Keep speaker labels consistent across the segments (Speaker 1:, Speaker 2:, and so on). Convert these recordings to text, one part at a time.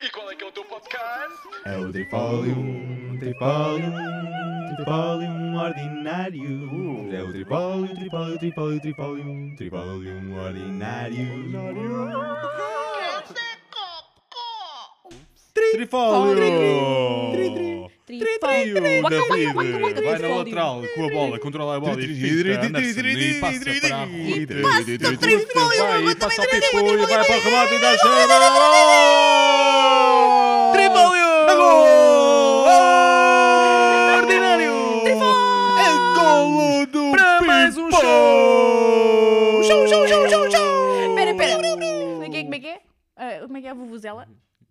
Speaker 1: E qual é que é o teu podcast?
Speaker 2: É o Trifólium, Trifólium, Trifólium ordinário. É o Trifólium, Trifólium, Trifólium, Trifólium, Trifólium ordinário.
Speaker 3: Trifólio!
Speaker 4: Trio
Speaker 3: David vai na lateral com a bola, controla a bola e fica Anderson e passa para a rua.
Speaker 4: E passa o Trifólio,
Speaker 3: Vai,
Speaker 4: eu
Speaker 3: e passa ao
Speaker 4: também
Speaker 3: Pimpolho, vai para o remate e dá chega!
Speaker 2: Trifólio!
Speaker 3: Ordinário!
Speaker 2: É golo do
Speaker 3: Para mais um
Speaker 2: Pimpolho!
Speaker 3: show!
Speaker 4: Pera. Como é que é? Como é que é a vuvuzela?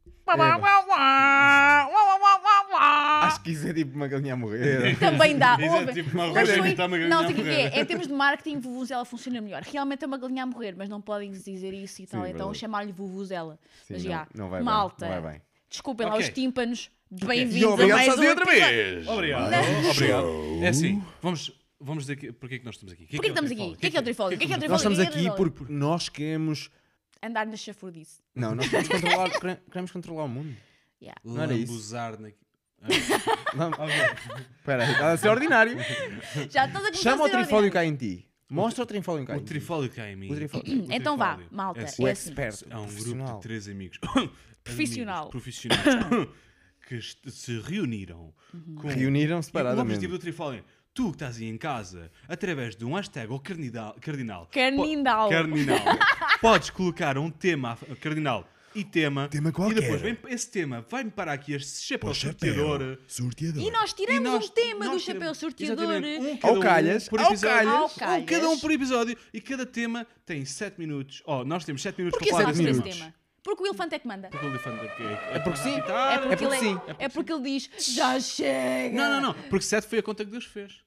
Speaker 2: Acho que isso é tipo uma galinha a morrer.
Speaker 4: Também dá.
Speaker 3: Isso é
Speaker 4: Ouve.
Speaker 3: tipo uma
Speaker 4: Mas
Speaker 3: galinha
Speaker 4: foi-
Speaker 3: que está uma galinha
Speaker 4: Não,
Speaker 3: a
Speaker 4: sei o que
Speaker 3: morrer.
Speaker 4: é. Em termos de marketing, vuvuzela funciona melhor. Realmente é uma galinha a morrer, mas não podem dizer isso e tal. Então
Speaker 2: verdade.
Speaker 4: chamar-lhe vuvuzela.
Speaker 2: Sim,
Speaker 4: Mas
Speaker 2: não-
Speaker 4: já,
Speaker 2: não vai bem,
Speaker 4: malta.
Speaker 2: não vai bem.
Speaker 4: Desculpem lá
Speaker 3: Ok.
Speaker 4: os tímpanos.
Speaker 2: E
Speaker 4: Bem-vindos a
Speaker 2: obrigado
Speaker 4: mais um
Speaker 2: sozinho outra
Speaker 4: episódio.
Speaker 2: vez!
Speaker 3: Obrigado. É assim, vamos dizer porque é que nós estamos aqui.
Speaker 4: Porquê que estamos aqui? O que é o Trifólio? O que é o Trifólio?
Speaker 2: Nós estamos
Speaker 4: O que é
Speaker 2: aqui
Speaker 4: Trifólio?
Speaker 2: porque nós queremos...
Speaker 4: Andar na chafurdice.
Speaker 2: Não, nós queremos controlar o mundo.
Speaker 4: Yeah.
Speaker 2: Não era isso.
Speaker 3: Lambuzar na...
Speaker 2: Não, espera aí, está a ser ordinário.
Speaker 4: Já estás a começar
Speaker 2: Chama
Speaker 4: a
Speaker 2: o
Speaker 4: ser
Speaker 2: Trifólio
Speaker 4: ordinário.
Speaker 2: cá em ti. Mostra o Trifólio cá em
Speaker 3: O
Speaker 2: ti.
Speaker 3: Trifólio cá em mim.
Speaker 2: O Trifólio.
Speaker 4: Então vá,
Speaker 3: Trifólio.
Speaker 4: malta.
Speaker 3: É assim,
Speaker 2: O
Speaker 4: É assim.
Speaker 2: expert,
Speaker 3: é um grupo
Speaker 2: profissional.
Speaker 3: de 3 amigos.
Speaker 4: Profissional.
Speaker 3: Profissionais. que se reuniram com
Speaker 2: Reuniram
Speaker 3: o
Speaker 2: separadamente.
Speaker 3: objetivo do Trifólio é tu que estás aí em casa, através de um hashtag ou cardinal,
Speaker 4: Cardinal.
Speaker 3: cardinal, podes colocar um tema cardinal e tema
Speaker 2: qualquer.
Speaker 3: e depois esse tema vai-me parar aqui este chapéu sorteador.
Speaker 2: Sorteador.
Speaker 4: E nós tiramos um tema do
Speaker 3: nós
Speaker 4: chapéu
Speaker 3: tiramos-
Speaker 4: sorteador.
Speaker 3: exatamente, um
Speaker 2: Ao
Speaker 3: cada
Speaker 2: calhas,
Speaker 3: por
Speaker 2: ao
Speaker 3: episódio.
Speaker 4: calhas. Ao calhas.
Speaker 3: Cada um por episódio e cada tema tem 7 minutos. Nós temos 7 minutos
Speaker 4: Porquê
Speaker 3: para falar
Speaker 4: sabes
Speaker 3: desse
Speaker 4: desse
Speaker 3: tema.
Speaker 4: tema? Porque o elefante é que manda.
Speaker 3: Porque o elefante
Speaker 2: É porque sim.
Speaker 4: É
Speaker 3: Guitarra.
Speaker 4: porque,
Speaker 2: porque sim.
Speaker 4: é porque ele diz já chega.
Speaker 3: Não. Porque 7 foi a conta que Deus fez.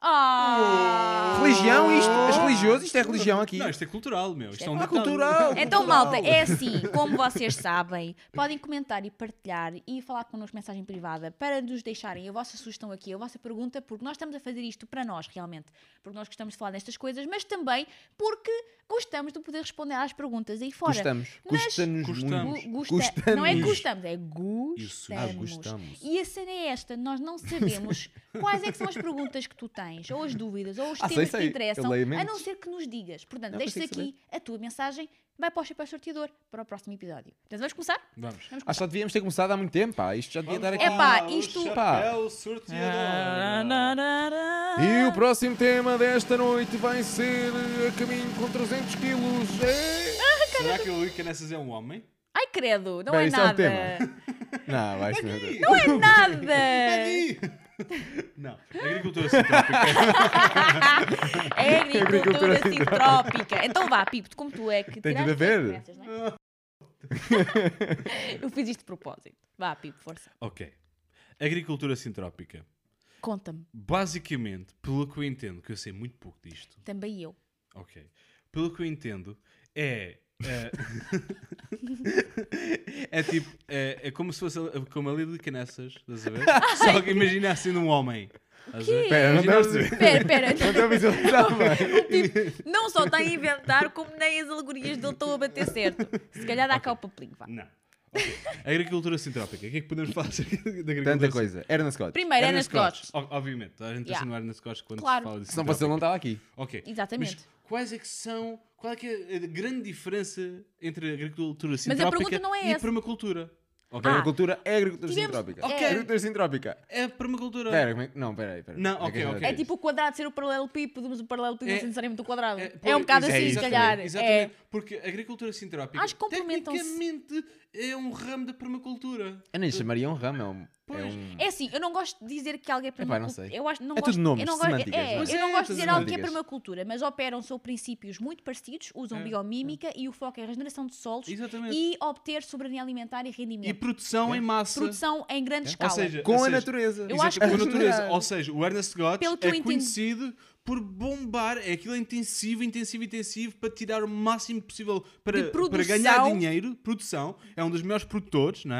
Speaker 4: Ah.
Speaker 2: Religião, isto? És religioso? Isto é religião aqui?
Speaker 3: Não, isto é cultural, meu. Isto é um
Speaker 2: É
Speaker 3: ditado.
Speaker 2: cultural.
Speaker 4: Então, malta, é assim, como vocês sabem, podem comentar e partilhar e falar connosco mensagem privada para nos deixarem a vossa sugestão aqui, a vossa pergunta, porque nós estamos a fazer isto para nós, realmente. Porque nós gostamos de falar destas coisas, mas também porque gostamos de poder responder às perguntas aí fora.
Speaker 2: Gostamos.
Speaker 4: Mas-
Speaker 2: Custa-nos
Speaker 3: Gostamos.
Speaker 2: muito.
Speaker 4: Não é
Speaker 2: Gostamos.
Speaker 4: gostamos, é gostamos.
Speaker 2: gostamos.
Speaker 4: E a cena é esta, nós não sabemos quais é que são as perguntas que tu tens, ou as dúvidas, ou os temas que te
Speaker 2: sei.
Speaker 4: interessam,
Speaker 2: Eu leio
Speaker 4: a
Speaker 2: mentes.
Speaker 4: não ser que nos digas. Portanto,
Speaker 2: Não,
Speaker 4: deixas
Speaker 2: consigo
Speaker 4: aqui a tua mensagem, vai para o chapéu sorteador para o próximo episódio. Então vamos começar?
Speaker 3: Vamos.
Speaker 4: Vamos
Speaker 2: Acho que
Speaker 4: começar.
Speaker 2: já devíamos ter começado há muito tempo, pá. Isto já devia estar aqui.
Speaker 4: É pá, isto-
Speaker 3: Chapéu sorteador.
Speaker 2: E o próximo tema desta noite vai ser a caminho com 300 quilos.
Speaker 3: Será que o Luís Canessas é um homem?
Speaker 4: Ai, credo, não
Speaker 2: Bem,
Speaker 4: é
Speaker 2: isso é um
Speaker 4: nada.
Speaker 2: tema. Não, vai ser.
Speaker 4: Não é nada.
Speaker 3: Não. Agricultura sintrópica.
Speaker 4: É
Speaker 2: Agricultura
Speaker 4: agricultura sintrópica. Então vá, Pipo, como tu é que
Speaker 2: Tem tudo
Speaker 4: tiraste
Speaker 2: a ver.
Speaker 4: as referências, não é? Eu fiz isto de propósito. Vá, Pipo, força.
Speaker 3: Ok. Agricultura sintrópica.
Speaker 4: Conta-me.
Speaker 3: Basicamente, pelo que eu entendo, que eu sei muito pouco disto,
Speaker 4: Também eu.
Speaker 3: ok. Pelo que eu entendo, é tipo, é como se fosse como a Lili Canessas, estás a ver? Só que imagina sendo um homem. Estás a ver?
Speaker 2: Espera, não
Speaker 3: Imagina
Speaker 2: estou a
Speaker 3: assim.
Speaker 2: perceber.
Speaker 4: Pera.
Speaker 2: Não estou a visualizar bem.
Speaker 4: Não só está a inventar, como nem as alegorias dele estão a bater certo. Se calhar dá cá o papelinho, vá.
Speaker 3: Não. Ok. Agricultura sintrópica. O que é que podemos falar acerca da agricultura
Speaker 2: Tanta coisa. Era na Scott.
Speaker 4: Primeiro, é nas
Speaker 3: Scotch.
Speaker 4: Scotch.
Speaker 3: Obviamente. A gente
Speaker 4: Yeah.
Speaker 3: assim no Erna Scotch quando
Speaker 4: Claro.
Speaker 3: se fala de
Speaker 2: Senão você não
Speaker 3: sintrópica.
Speaker 2: estava aqui.
Speaker 3: Ok.
Speaker 4: Exatamente.
Speaker 3: Mas quais é que são... Qual é que é a grande diferença entre agricultura
Speaker 4: a
Speaker 3: sintrópica
Speaker 4: pergunta não é
Speaker 3: e
Speaker 4: essa.
Speaker 3: permacultura? Ok?
Speaker 2: Agricultura é agricultura
Speaker 4: Tivemos-
Speaker 2: sintrópica.
Speaker 4: Ok.
Speaker 2: Agricultura sintrópica.
Speaker 3: É permacultura.
Speaker 2: Espera, como é que... Não, espera aí.
Speaker 3: Não, ok,
Speaker 2: que-
Speaker 3: ok.
Speaker 4: É tipo o quadrado ser o paralelepípedo, mas o paralelepípedo não
Speaker 3: É-
Speaker 4: ser necessariamente o quadrado.
Speaker 3: É,
Speaker 4: É um bocado assim, se
Speaker 3: exatamente,
Speaker 4: calhar.
Speaker 3: Exatamente.
Speaker 4: É.
Speaker 3: Porque a agricultura sintrópica
Speaker 4: Acho que complementam-se.
Speaker 3: tecnicamente é um ramo da permacultura.
Speaker 2: Eu nem chamaria um ramo, é um...
Speaker 3: Pois.
Speaker 4: É assim, eu não gosto de dizer que alguém é
Speaker 2: Epá, não
Speaker 4: permacultura.
Speaker 2: sei.
Speaker 4: Eu acho, não
Speaker 2: É
Speaker 4: gosto,
Speaker 2: tudo nomes,
Speaker 4: eu não gosto,
Speaker 2: semânticas, não é?
Speaker 3: Pois
Speaker 4: eu não
Speaker 3: é,
Speaker 4: gosto de
Speaker 3: tudo
Speaker 4: dizer algo que é
Speaker 2: semânticas.
Speaker 4: permacultura, mas operam sobre princípios muito parecidos, usam bioquímica e o foco é a regeneração de solos
Speaker 3: Exatamente.
Speaker 4: e obter soberania alimentar e
Speaker 3: E
Speaker 4: rendimento.
Speaker 3: produção em massa.
Speaker 4: Produção em grande
Speaker 3: Ou
Speaker 4: escala.
Speaker 3: seja,
Speaker 2: Com a natureza.
Speaker 4: Eu acho
Speaker 3: com a
Speaker 4: que-
Speaker 3: natureza. Ou seja, o Ernest Gotts
Speaker 4: Pelo que eu
Speaker 3: é
Speaker 4: entendo-
Speaker 3: conhecido por bombar. É aquilo intensivo para tirar o máximo possível para,
Speaker 4: De produção.
Speaker 3: para ganhar dinheiro. Produção. É um dos maiores produtores, não é?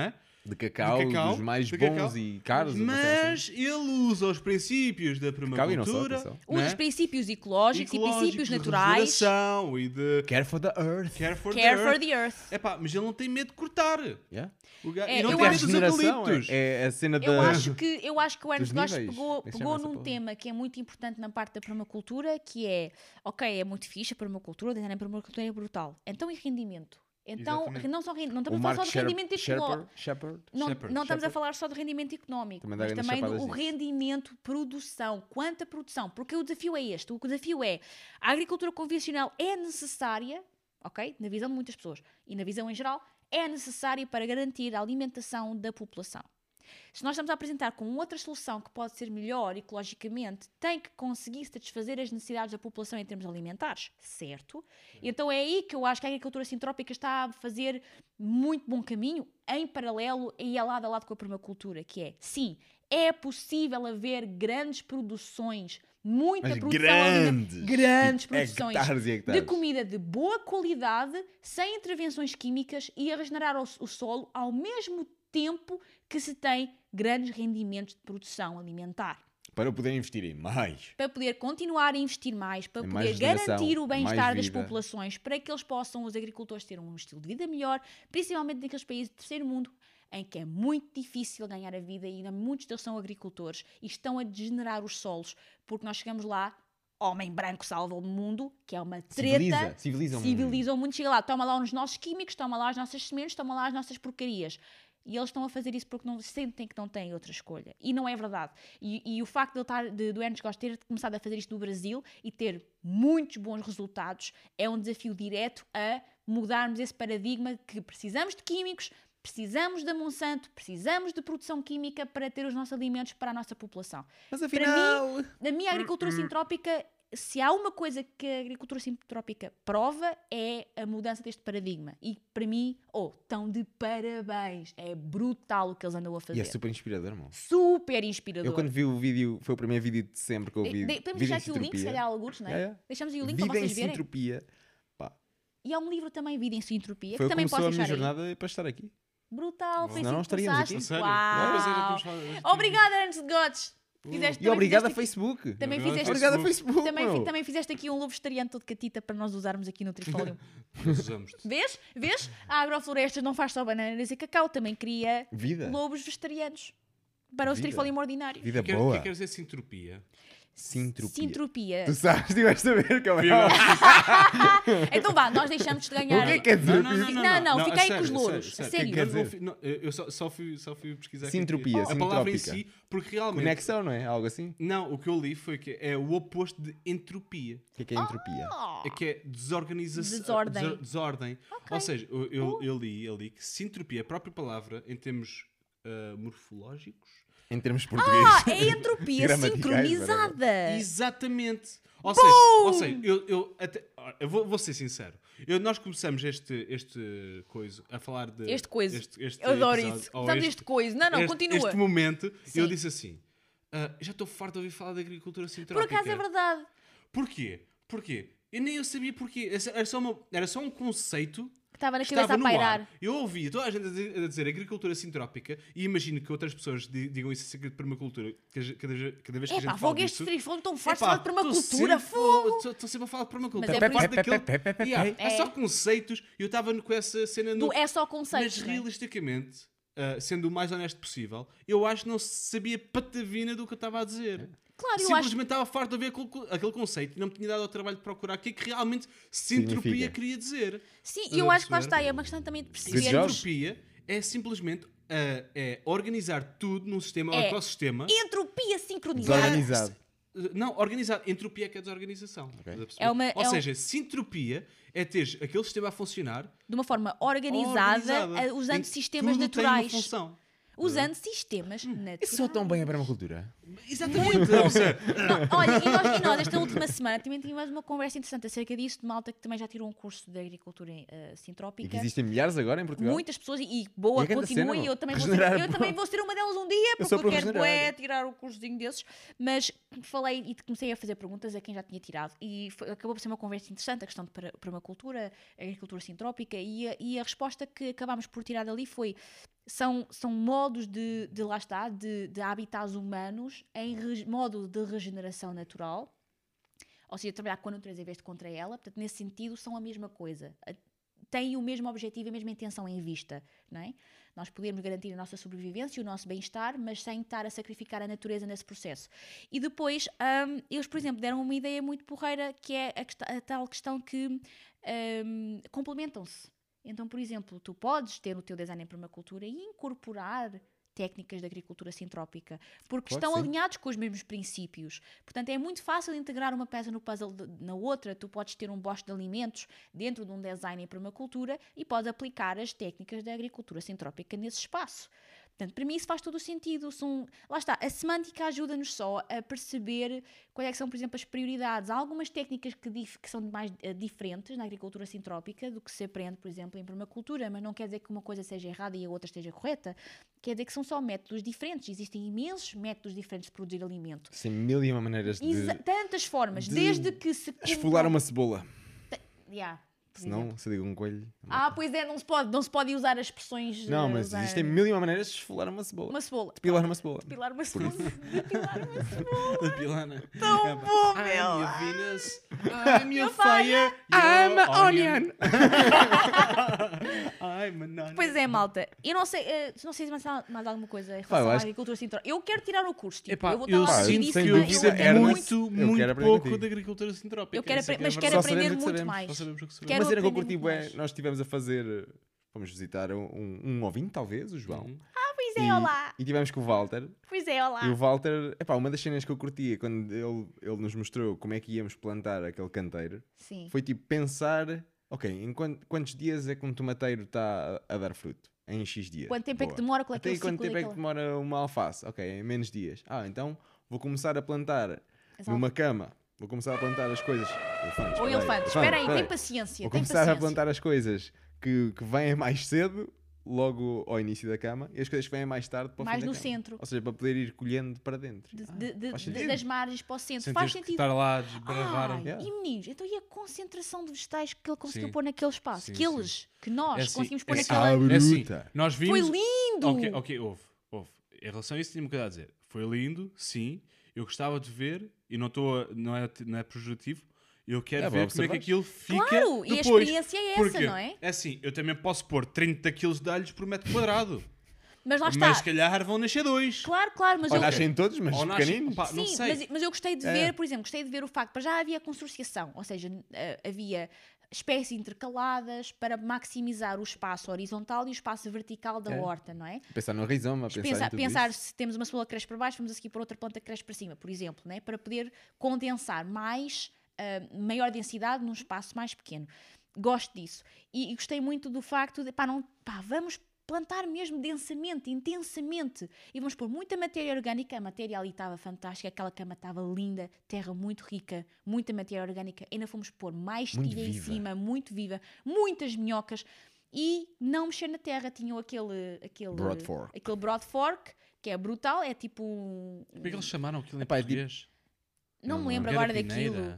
Speaker 1: De cacau, dos mais
Speaker 3: de
Speaker 1: bons
Speaker 3: cacau,
Speaker 1: e caros. uma cena
Speaker 3: mas ele usa os princípios da
Speaker 1: Cacau e não só,
Speaker 3: permacultura,
Speaker 1: atenção.
Speaker 4: Os
Speaker 3: né?
Speaker 4: princípios ecológicos e princípios
Speaker 3: de
Speaker 4: naturais.
Speaker 3: regeneração e de
Speaker 1: assim. Care for the earth.
Speaker 3: care for
Speaker 4: Care
Speaker 3: the
Speaker 4: for
Speaker 3: earth.
Speaker 4: the earth.
Speaker 3: Epá, mas ele não tem medo de cortar.
Speaker 1: Yeah.
Speaker 4: É,
Speaker 3: E não
Speaker 4: eu
Speaker 3: tem
Speaker 1: A
Speaker 3: medo dos
Speaker 1: regeneração
Speaker 3: eucaliptos.
Speaker 1: é a cena da...
Speaker 4: Eu acho que o Ernst
Speaker 1: dos
Speaker 4: Gosch
Speaker 1: níveis.
Speaker 4: pegou,
Speaker 1: Como é que
Speaker 4: pegou
Speaker 1: chama essa
Speaker 4: num
Speaker 1: porra?
Speaker 4: tema que é muito importante na parte da permacultura, que é, ok, é muito fixe a permacultura, a permacultura é brutal. Então e rendimento? Então,
Speaker 3: Exatamente.
Speaker 4: não
Speaker 1: O
Speaker 4: estamos a falar
Speaker 1: Mark
Speaker 4: só de rendimento económico.
Speaker 1: Shepard.
Speaker 4: Não estamos a
Speaker 1: Shepard.
Speaker 4: falar só de rendimento económico,
Speaker 1: Também dá
Speaker 4: mas
Speaker 1: grandes
Speaker 4: também do
Speaker 1: chapadas nisso.
Speaker 4: rendimento, produção, quanta produção, porque o desafio é este, o desafio é, a agricultura convencional é necessária, ok, na visão de muitas pessoas, e na visão em geral, é necessária para garantir a alimentação da população. Se nós estamos a apresentar com outra solução que pode ser melhor ecologicamente, tem que conseguir satisfazer as necessidades da população em termos alimentares, certo? Então é aí que eu acho que a agricultura sintrópica está a fazer muito bom caminho, em paralelo e lado a lado com a permacultura, que é, sim, é possível haver grandes produções, muita
Speaker 1: Mas
Speaker 4: produção
Speaker 1: grandes
Speaker 4: produções
Speaker 1: hectares e hectares.
Speaker 4: de comida de boa qualidade, sem intervenções químicas e a regenerar o solo ao mesmo tempo que se tem grandes rendimentos de produção alimentar.
Speaker 1: Para poder investir em mais.
Speaker 4: Para poder continuar a investir mais, para
Speaker 1: Em
Speaker 4: poder
Speaker 1: mais regeneração,
Speaker 4: garantir o bem-estar
Speaker 1: mais
Speaker 4: das
Speaker 1: vida.
Speaker 4: populações, para que eles possam, os agricultores, ter um estilo de vida melhor, principalmente naqueles países do terceiro mundo, em que é muito difícil ganhar a vida e ainda muitos deles são agricultores e estão a degenerar os solos, porque nós chegamos lá, homem branco salva o mundo, que é uma treta.
Speaker 1: Civiliza o mundo.
Speaker 4: Civiliza o mundo, chega lá, toma lá os nossos químicos, toma lá as nossas sementes, toma lá as nossas porcarias. E eles estão a fazer isso porque não, sentem que não têm outra escolha. E não é verdade. E o facto do Ernst Gosch ter começado a fazer isto no Brasil e ter muitos bons resultados é um desafio direto a mudarmos esse paradigma de que precisamos de químicos, precisamos da Monsanto, precisamos de produção química para ter os nossos alimentos para a nossa população.
Speaker 1: Mas
Speaker 4: Para
Speaker 1: afinal...
Speaker 4: mim, na minha agricultura sintrópica, se há uma coisa que a agricultura sintrópica prova é a mudança deste paradigma. E para mim, estão de parabéns. É brutal o que eles andam a
Speaker 1: E
Speaker 4: fazer.
Speaker 1: é super inspirador, irmão.
Speaker 4: Super inspirador.
Speaker 1: Eu quando vi o vídeo, foi o primeiro vídeo de sempre que eu vi.
Speaker 4: Podemos
Speaker 1: Vida
Speaker 4: deixar
Speaker 1: em
Speaker 4: aqui o link, se
Speaker 1: Sintropia.
Speaker 4: calhar, alguns, não é?
Speaker 1: É, é.
Speaker 4: Deixamos aí o link
Speaker 1: Vida
Speaker 4: para
Speaker 1: em
Speaker 4: vocês verem.
Speaker 1: Sintropia. Pá,
Speaker 4: E há um livro também, Vida em Sintropia,
Speaker 1: foi
Speaker 4: que
Speaker 1: o que
Speaker 4: também
Speaker 1: começou a
Speaker 4: posso
Speaker 1: minha
Speaker 4: deixar aí.
Speaker 1: jornada para estar aqui.
Speaker 4: Brutal, foi
Speaker 1: Senão
Speaker 4: assim
Speaker 1: não
Speaker 4: que
Speaker 1: estaríamos aqui.
Speaker 4: começaste.
Speaker 3: A sério?
Speaker 4: Uau.
Speaker 3: Pois era, temos falado-
Speaker 4: Obrigada, Ernst Gosch.
Speaker 1: E obrigado a
Speaker 4: Facebook.
Speaker 1: Facebook.
Speaker 4: Também
Speaker 3: Obrigado,
Speaker 4: fizeste,
Speaker 1: Obrigado a Facebook,
Speaker 4: também,
Speaker 1: meu.
Speaker 4: também fizeste aqui um lobo vegetariano todo catita para nós usarmos aqui no Trifolium.
Speaker 3: Nós usamos-te.
Speaker 4: Vês? Vês? A Agroflorestas não faz só bananas e cacau, também cria
Speaker 1: Vida.
Speaker 4: lobos vegetarianos para os
Speaker 1: Vida.
Speaker 4: Trifolium ordinários.
Speaker 1: Vida
Speaker 3: O que
Speaker 1: boa.
Speaker 3: quer dizer sintropia?
Speaker 1: Sintropia.
Speaker 4: Sintropia.
Speaker 1: Tu sabes, estiveste a ver, cabrão.
Speaker 4: Então vá, nós deixamos de ganhar.
Speaker 1: O que é que quer dizer?
Speaker 4: Não, fica
Speaker 3: a
Speaker 4: aí com os
Speaker 3: sério,
Speaker 4: louros,
Speaker 3: sério,
Speaker 4: a sério.
Speaker 1: quer
Speaker 3: Eu não
Speaker 1: dizer?
Speaker 3: fui- não, eu só fui pesquisar aqui
Speaker 1: Sintropia,
Speaker 3: a palavra em
Speaker 1: sintrópica.
Speaker 3: si, porque realmente...
Speaker 1: Conexão, não é? Algo assim?
Speaker 3: Não, o que eu li foi que é o oposto de entropia.
Speaker 1: O que é entropia?
Speaker 3: É que é desorganização.
Speaker 4: Desordem.
Speaker 3: Desordem.
Speaker 4: Ok.
Speaker 3: Ou seja, eu li que sintropia, a própria palavra, em termos morfológicos...
Speaker 1: Em termos portugueses.
Speaker 4: É entropia
Speaker 1: Gramaticais,
Speaker 4: sincronizada.
Speaker 3: Exatamente. Ou seja, eu vou ser sincero. Nós começamos este coisa a falar de...
Speaker 4: Este coisa.
Speaker 3: este
Speaker 4: Eu adoro
Speaker 3: episódio,
Speaker 4: isso.
Speaker 3: ou
Speaker 4: Estamos este coisa. Não, continua.
Speaker 3: Este momento,
Speaker 4: Sim.
Speaker 3: eu disse assim, já estou farto de ouvir falar de agricultura
Speaker 4: Por
Speaker 3: sintrópica.
Speaker 4: acaso é verdade.
Speaker 3: Porquê? Eu nem eu sabia porquê. Era só um conceito
Speaker 4: Que estava na
Speaker 3: que
Speaker 4: cabeça
Speaker 3: estava
Speaker 4: a
Speaker 3: no
Speaker 4: pairar.
Speaker 3: ar. Eu ouvia toda a gente a dizer agricultura sintrópica e imagino que outras pessoas digam isso acerca de permacultura cada vez que a gente
Speaker 4: Epá,
Speaker 3: fala
Speaker 4: fogo estes
Speaker 3: disso.
Speaker 4: trifões estão fartos de
Speaker 3: Epá,
Speaker 4: falar de permacultura. Fogo.
Speaker 3: Estou sempre a falar de permacultura.
Speaker 4: Mas é por
Speaker 3: Parte
Speaker 4: isso-
Speaker 3: daquele... Yeah, é só conceitos. Eu estava com essa cena no...
Speaker 4: É só conceitos.
Speaker 3: Mas
Speaker 4: não é?
Speaker 3: realisticamente, sendo o mais honesto possível, eu acho que não sabia patavina do que eu estava a dizer.
Speaker 4: Claro, eu
Speaker 3: Simplesmente estava farto de ouvir aquele conceito e não me tinha dado ao trabalho de procurar o que é que realmente sintropia
Speaker 1: Significa.
Speaker 3: queria dizer.
Speaker 4: Sim,
Speaker 3: Estás
Speaker 4: eu
Speaker 3: a
Speaker 4: acho que lá
Speaker 3: perceber?
Speaker 4: está. É uma questão também de
Speaker 1: Good
Speaker 4: perceber.
Speaker 1: job.
Speaker 3: Sintropia é simplesmente organizar tudo num sistema,
Speaker 4: É.
Speaker 3: um ecossistema.
Speaker 4: Entropia sincronizada.
Speaker 1: Desorganizado.
Speaker 3: Não, organizar. Entropia é que é desorganização. Estás a perceber?
Speaker 4: É uma-
Speaker 3: Ou
Speaker 4: é um-
Speaker 3: seja, sintropia é ter aquele sistema a funcionar
Speaker 4: De uma forma organizada,
Speaker 3: organizada,
Speaker 4: usando
Speaker 3: em que
Speaker 4: sistemas
Speaker 3: tudo tem uma
Speaker 4: naturais.
Speaker 3: função.
Speaker 4: Usando sistemas naturais.
Speaker 1: É só tão bem a permacultura.
Speaker 3: Exatamente. Ou seja,
Speaker 4: Não, olha, e nós, esta última semana, também tivemos uma conversa interessante acerca disso, de malta que também já tirou um curso de agricultura
Speaker 1: E
Speaker 4: sintrópica.
Speaker 1: que existem milhares agora em Portugal.
Speaker 4: Muitas pessoas, e boa,
Speaker 1: E é grande
Speaker 4: continua,
Speaker 1: cena,
Speaker 4: e
Speaker 1: meu.
Speaker 4: eu também,
Speaker 1: Regenerar,
Speaker 4: eu
Speaker 1: pô.
Speaker 4: também vou ser uma delas um dia,
Speaker 1: Eu
Speaker 4: porque
Speaker 1: sou
Speaker 4: eu
Speaker 1: para
Speaker 4: quero
Speaker 1: regenerar.
Speaker 4: tirar o cursozinho desses, mas falei e comecei a fazer perguntas a quem já tinha tirado, e acabou por ser uma conversa interessante, a questão de permacultura, agricultura sintrópica, e a resposta que acabámos por tirar dali foi, são modos lá está, de habitats humanos em modo de regeneração natural, ou seja, trabalhar com a natureza em vez de contra ela. Portanto, nesse sentido, são a mesma coisa. Têm o mesmo objetivo, a mesma intenção em vista, não é? Nós podemos garantir a nossa sobrevivência e o nosso bem-estar, mas sem estar a sacrificar a natureza nesse processo. E depois, eles, por exemplo, deram uma ideia muito porreira, que é a tal questão que complementam-se. Então, por exemplo, tu podes ter o teu design em permacultura e incorporar técnicas de agricultura sintrópica, porque estão alinhados com os mesmos princípios. Portanto, é muito fácil integrar uma peça no puzzle na outra. Tu podes ter um bosque de alimentos dentro de um design em permacultura e podes aplicar as técnicas da agricultura sintrópica nesse espaço. Portanto, para mim isso faz todo o sentido. Lá está, a semântica ajuda-nos só a perceber quais é que são, por exemplo, as prioridades. Há algumas técnicas que são mais diferentes na agricultura sintrópica do que se aprende, por exemplo, em permacultura, mas não quer dizer que uma coisa seja errada e a outra esteja correta. Quer dizer que são só métodos diferentes. Existem imensos métodos diferentes de produzir alimento.
Speaker 1: Sim, mil e uma maneiras de...
Speaker 4: Tantas formas, desde que se...
Speaker 1: esfolar uma cebola.
Speaker 4: Senão,
Speaker 1: se eu digo um coelho...
Speaker 4: Pois é, não se pode usar as expressões...
Speaker 1: Não, mas existem mil e uma maneiras de esfolar uma cebola.
Speaker 4: Uma cebola.
Speaker 1: Depilar uma cebola.
Speaker 4: Depilar uma cebola. Depilar uma cebola.
Speaker 3: Depilana.
Speaker 4: Tão bom, meu.
Speaker 3: I'm your Venus, I'm your fire,
Speaker 1: I'm an onion.
Speaker 3: I'm an onion.
Speaker 4: Pois é, malta. Eu não sei se mais alguma coisa em relação à agricultura sintrópica. Eu quero tirar o curso. Tipo, eu vou estar lá
Speaker 3: sinto que
Speaker 4: seguidíssima.
Speaker 3: eu percebo muito pouco
Speaker 1: contigo.
Speaker 3: da agricultura sintrópica.
Speaker 4: Mas quero aprender muito mais.
Speaker 3: Só sabemos o que sabemos.
Speaker 1: Uma cena que eu curti é, nós estivemos a fazer, fomos visitar um ouvinte, talvez, o João.
Speaker 4: Pois é, olá.
Speaker 1: E tivemos com o Walter.
Speaker 4: Pois é, olá.
Speaker 1: E o Walter, uma das cenas que eu curtia quando ele nos mostrou como é que íamos plantar aquele canteiro,
Speaker 4: Sim.
Speaker 1: foi tipo pensar, ok, em quantos dias é que um tomateiro está a dar fruto? Em X dias.
Speaker 4: Quanto tempo é que demora? Qual é que é o
Speaker 1: Até quanto
Speaker 4: ciclo
Speaker 1: tempo é que demora uma alface? Ok, em menos dias. Então vou começar a plantar numa cama. Vou começar a plantar as coisas.
Speaker 4: Elefantes. Espera aí, tem paciência.
Speaker 1: Vou começar a plantar as coisas que vêm mais cedo, logo ao início da cama, e as coisas que vêm mais tarde para o
Speaker 4: mais
Speaker 1: fim da
Speaker 4: no
Speaker 1: cama.
Speaker 4: centro.
Speaker 1: Ou seja, para poder ir colhendo para dentro.
Speaker 4: Das margens para o centro.
Speaker 3: Sem
Speaker 4: Faz
Speaker 3: teres que
Speaker 4: sentido.
Speaker 3: estar lá a desbravar.
Speaker 4: E meninos, então e a concentração de vegetais que ele conseguiu pôr naquele espaço? Que nós conseguimos pôr naquela...
Speaker 3: É assim, nós vimos...
Speaker 4: Foi lindo!
Speaker 3: Ok, houve. Em relação a isso, tinha uma coisa a dizer. Foi lindo, sim. Eu gostava de ver, e não é projetivo, eu quero ver como é que aquilo fica
Speaker 4: claro,
Speaker 3: depois.
Speaker 4: E a experiência é essa,
Speaker 3: porque,
Speaker 4: não é?
Speaker 3: É assim, eu também posso pôr 30 kg de alhos por metro quadrado.
Speaker 4: Mas lá está.
Speaker 3: Mas se calhar vão nascer 2.
Speaker 4: Claro, mas
Speaker 1: ou nascem todos, mas pequeninos.
Speaker 3: Não
Speaker 4: sim,
Speaker 3: sei.
Speaker 4: mas eu gostei de ver, por exemplo, gostei de ver o facto, para já havia consorciação, ou seja, havia espécies intercaladas para maximizar o espaço horizontal e o espaço vertical da horta, não é?
Speaker 1: Pensar no rizoma,
Speaker 4: pensar se temos uma cebola que cresce para baixo, vamos a seguir por outra planta que cresce para cima, por exemplo, não é? Para poder condensar maior densidade num espaço mais pequeno. Gosto disso. E gostei muito do facto de, vamos plantar mesmo densamente, intensamente, e vamos pôr muita matéria orgânica. A matéria ali estava fantástica, aquela cama estava linda, terra muito rica, muita matéria orgânica. Ainda fomos pôr mais estilha em cima, muito viva, muitas minhocas, e não mexer na terra. Tinham aquele broad fork, que é brutal, é tipo...
Speaker 3: Como é que eles chamaram aquilo em português?
Speaker 4: Não me lembro agora daquilo.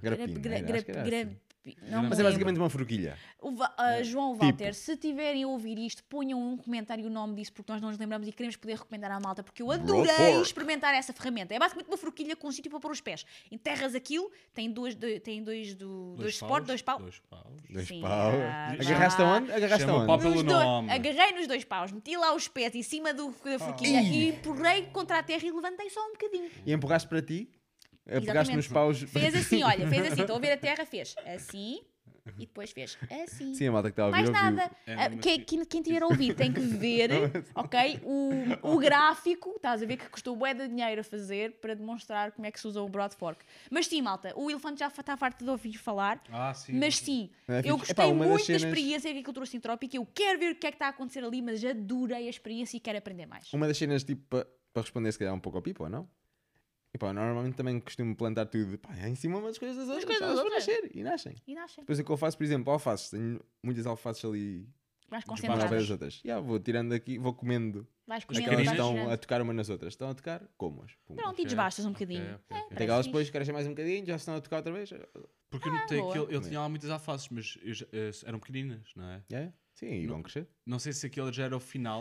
Speaker 1: Mas é basicamente uma forquilha.
Speaker 4: João Walter, se tiverem a ouvir isto, ponham um comentário o nome disso, porque nós não nos lembramos e queremos poder recomendar à malta, porque eu adorei experimentar essa ferramenta. É basicamente uma forquilha com um sítio para pôr os pés. Enterras aquilo, tem dois suportes, dois paus.
Speaker 1: Dois paus. Agarraste aonde?
Speaker 4: Agarrei nos 2 paus, meti lá os pés em cima da forquilha e empurrei contra a terra e levantei só um bocadinho.
Speaker 1: E empurraste para ti? Pegaste nos paus.
Speaker 4: Fez assim, olha, estão a ver a terra, fez assim e depois fez assim.
Speaker 1: Sim, a malta que está a ouvir.
Speaker 4: Mais nada. Quem tiver a ouvir tem que ver, ok? O gráfico, estás a ver que custou bué de dinheiro a fazer para demonstrar como é que se usa o broad fork. Mas sim, malta, o elefante já está farto de ouvir falar.
Speaker 3: Sim.
Speaker 4: Mas sim, eu gostei muito da experiência de agricultura sintrópica. Eu quero ver o que é que está a acontecer ali, mas adorei a experiência e quero aprender mais.
Speaker 1: Uma das cenas, tipo, para responder se calhar um pouco ao Pipo, ou não? Normalmente também costumo plantar tudo em cima umas coisas das outras. Elas vão nascer e nascem. Depois o que eu faço, por exemplo, alfaces. Tenho muitas alfaces ali.
Speaker 4: Vais concentradas.
Speaker 1: Das outras. Vou tirando aqui, vou comendo.
Speaker 4: Vais comendo.
Speaker 1: Aquelas estão a tocar uma nas outras. Estão a tocar, como-as.
Speaker 4: Pronto, e desbastas um bocadinho.
Speaker 1: Até que elas depois crescem mais um bocadinho, já estão a tocar outra vez.
Speaker 3: Porque eu notei que ele tinha lá muitas alfaces, mas eram pequeninas, não é?
Speaker 1: Sim, e vão crescer.
Speaker 3: Não sei se aquele já era o final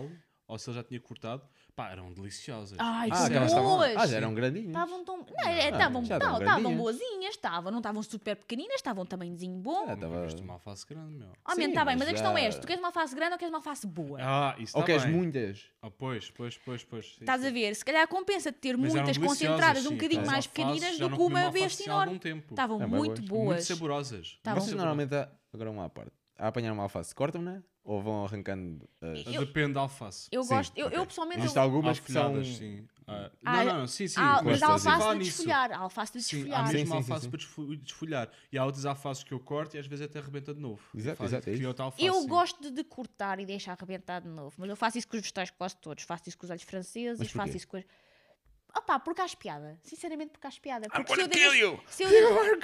Speaker 3: ou se ele já tinha cortado, pá, eram deliciosas.
Speaker 4: Ai,
Speaker 1: aquelas
Speaker 4: boas!
Speaker 1: já eram grandinhas.
Speaker 4: Estavam tão...
Speaker 1: estavam
Speaker 4: Estavam boazinhas, estavam. Não estavam super pequeninas, estavam um tamanhozinho bom.
Speaker 3: Gosto de uma alface grande, meu.
Speaker 4: Sim, está bem, mas a questão é esta. Tu queres uma alface grande ou queres uma alface boa?
Speaker 3: Isso
Speaker 1: ou queres
Speaker 3: bem.
Speaker 1: muitas?
Speaker 3: Pois.
Speaker 4: Estás a ver? Se calhar compensa ter
Speaker 3: Mas
Speaker 4: muitas
Speaker 3: eram
Speaker 4: concentradas
Speaker 3: deliciosas,
Speaker 4: um bocadinho
Speaker 3: sim.
Speaker 4: mais
Speaker 3: As alfaces,
Speaker 4: pequeninas
Speaker 3: já
Speaker 4: do
Speaker 3: não
Speaker 4: que
Speaker 3: comi
Speaker 4: uma
Speaker 3: alface
Speaker 4: besta
Speaker 3: há algum
Speaker 4: enorme.
Speaker 3: tempo.
Speaker 4: Estavam
Speaker 1: bem
Speaker 4: muito
Speaker 1: boas.
Speaker 3: Muito
Speaker 4: boas.
Speaker 3: saborosas.
Speaker 4: Estavam.
Speaker 1: Vocês normalmente, agora uma à parte, a apanhar uma alface, cortam-na ou vão arrancando as...
Speaker 3: Depende da alface.
Speaker 4: Eu
Speaker 1: Sim,
Speaker 4: gosto, eu
Speaker 1: ok.
Speaker 4: pessoalmente...
Speaker 1: Existem algumas que são...
Speaker 3: Folhadas, sim. Sim.
Speaker 4: Mas há alface
Speaker 3: falar
Speaker 4: de
Speaker 3: nisso.
Speaker 4: desfolhar. Há alface de
Speaker 3: Sim, há
Speaker 4: desfolhar.
Speaker 3: mesmo
Speaker 1: Sim,
Speaker 3: alface
Speaker 1: sim.
Speaker 3: para desfolhar. E há outras alfaces que eu corto e às vezes até arrebenta de novo.
Speaker 1: Exato,
Speaker 3: Faz-
Speaker 1: exato, é
Speaker 3: cria
Speaker 1: isso.
Speaker 3: outra alface,
Speaker 4: Eu
Speaker 3: sim.
Speaker 4: gosto de cortar e deixar arrebentar de novo. Mas eu faço isso com os vegetais quase todos. Faço isso com os alhos franceses,
Speaker 1: Mas porquê?
Speaker 4: faço isso com... Opá, porque acho piada. Sinceramente, porque acho piada. Porque
Speaker 1: gonna kill you!
Speaker 4: se eu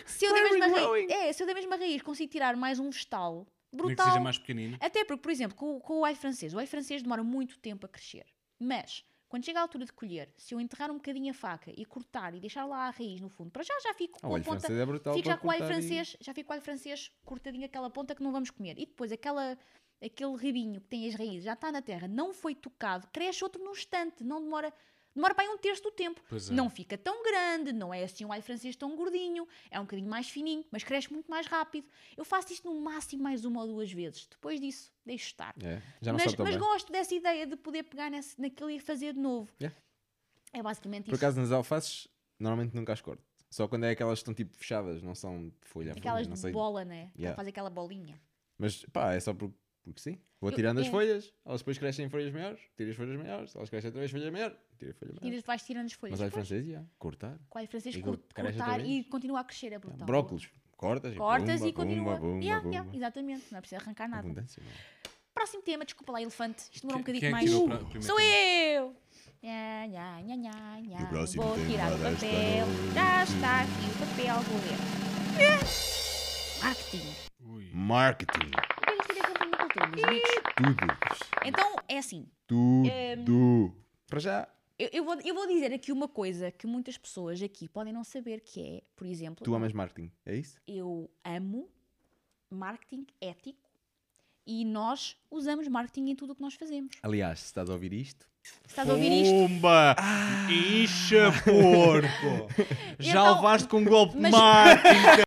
Speaker 4: da mesma raiz consigo tirar mais um vegetal,
Speaker 3: Nem que
Speaker 4: brutal.
Speaker 3: seja mais pequenino.
Speaker 4: Até porque, por exemplo, com o alho francês demora muito tempo a crescer. Mas, quando chega a altura de colher, se eu enterrar um bocadinho a faca e cortar e deixar lá a raiz no fundo, para já fico com
Speaker 1: O
Speaker 4: a
Speaker 1: alho
Speaker 4: ponta...
Speaker 1: francês é brutal
Speaker 4: Fico já
Speaker 1: para
Speaker 4: com o alho
Speaker 1: cortar
Speaker 4: francês, já fico com o alho francês cortadinho aquela ponta que não vamos comer. E depois aquele ribinho que tem as raízes, já está na terra, não foi tocado, cresce outro num instante, não demora... Demora para aí um terço do tempo.
Speaker 3: Pois é.
Speaker 4: Não fica tão grande, não é assim um alho francês tão gordinho, é um bocadinho mais fininho, mas cresce muito mais rápido. Eu faço isto no máximo mais uma ou duas vezes. Depois disso, deixo estar.
Speaker 1: Já não
Speaker 4: mas
Speaker 1: sabe tão bem.
Speaker 4: gosto dessa ideia de poder pegar naquilo e fazer de novo.
Speaker 1: Yeah.
Speaker 4: É basicamente
Speaker 1: Por
Speaker 4: isso.
Speaker 1: acaso nas alfaces, normalmente nunca as corto. Só quando é aquelas que estão tipo fechadas, não são de folha a
Speaker 4: Aquelas
Speaker 1: folha, não
Speaker 4: de
Speaker 1: sei.
Speaker 4: bola, né?
Speaker 1: Yeah.
Speaker 4: Faz aquela bolinha.
Speaker 1: Mas pá, é só porque sim. Vou tirando as
Speaker 4: é.
Speaker 1: folhas, elas depois crescem em folhas maiores, tiro as folhas maiores, elas crescem outra vez folhas maiores, tiro as folhas maiores.
Speaker 4: Vais tirando as folhas.
Speaker 1: Mas alho
Speaker 4: Depois,
Speaker 1: francês, cortar.
Speaker 4: com o alho francês,
Speaker 1: E cresce outra
Speaker 4: cortar
Speaker 1: vez.
Speaker 4: e continua a crescer. É brutal.
Speaker 1: Brócolos, cortas
Speaker 4: Cortas
Speaker 1: e
Speaker 4: e continua.
Speaker 1: pumba, pumba.
Speaker 4: Exatamente. Não é preciso arrancar nada.
Speaker 1: Abundância, não é?
Speaker 4: Próximo tema, desculpa lá, elefante. Isto demorou um
Speaker 3: Quem
Speaker 4: bocadinho
Speaker 3: é que
Speaker 4: mais.
Speaker 3: tirou o primeiro
Speaker 4: Sou
Speaker 3: tema?
Speaker 4: eu!
Speaker 1: O próximo
Speaker 4: Vou
Speaker 1: tema
Speaker 4: tirar o
Speaker 1: desta
Speaker 4: papel.
Speaker 1: noite.
Speaker 4: Já está aqui o papel, vou ler. Marketing.
Speaker 3: Ui.
Speaker 1: Marketing.
Speaker 4: O que é que isto tem a ver com a cultura, meus amigos?
Speaker 1: Tudo.
Speaker 4: Então, é assim.
Speaker 1: Tudo. Para já.
Speaker 4: Eu vou dizer aqui uma coisa que muitas pessoas aqui podem não saber, que é, por exemplo...
Speaker 1: Tu amas marketing, é isso?
Speaker 4: Eu amo marketing ético e nós usamos marketing em tudo o que nós fazemos.
Speaker 1: Aliás, se estás a ouvir isto,
Speaker 4: Se estás a ouvir isto...
Speaker 3: Pumba! Incha, porco! Já
Speaker 4: Então,
Speaker 3: levaste com um golpe de
Speaker 4: mas-
Speaker 3: marketing!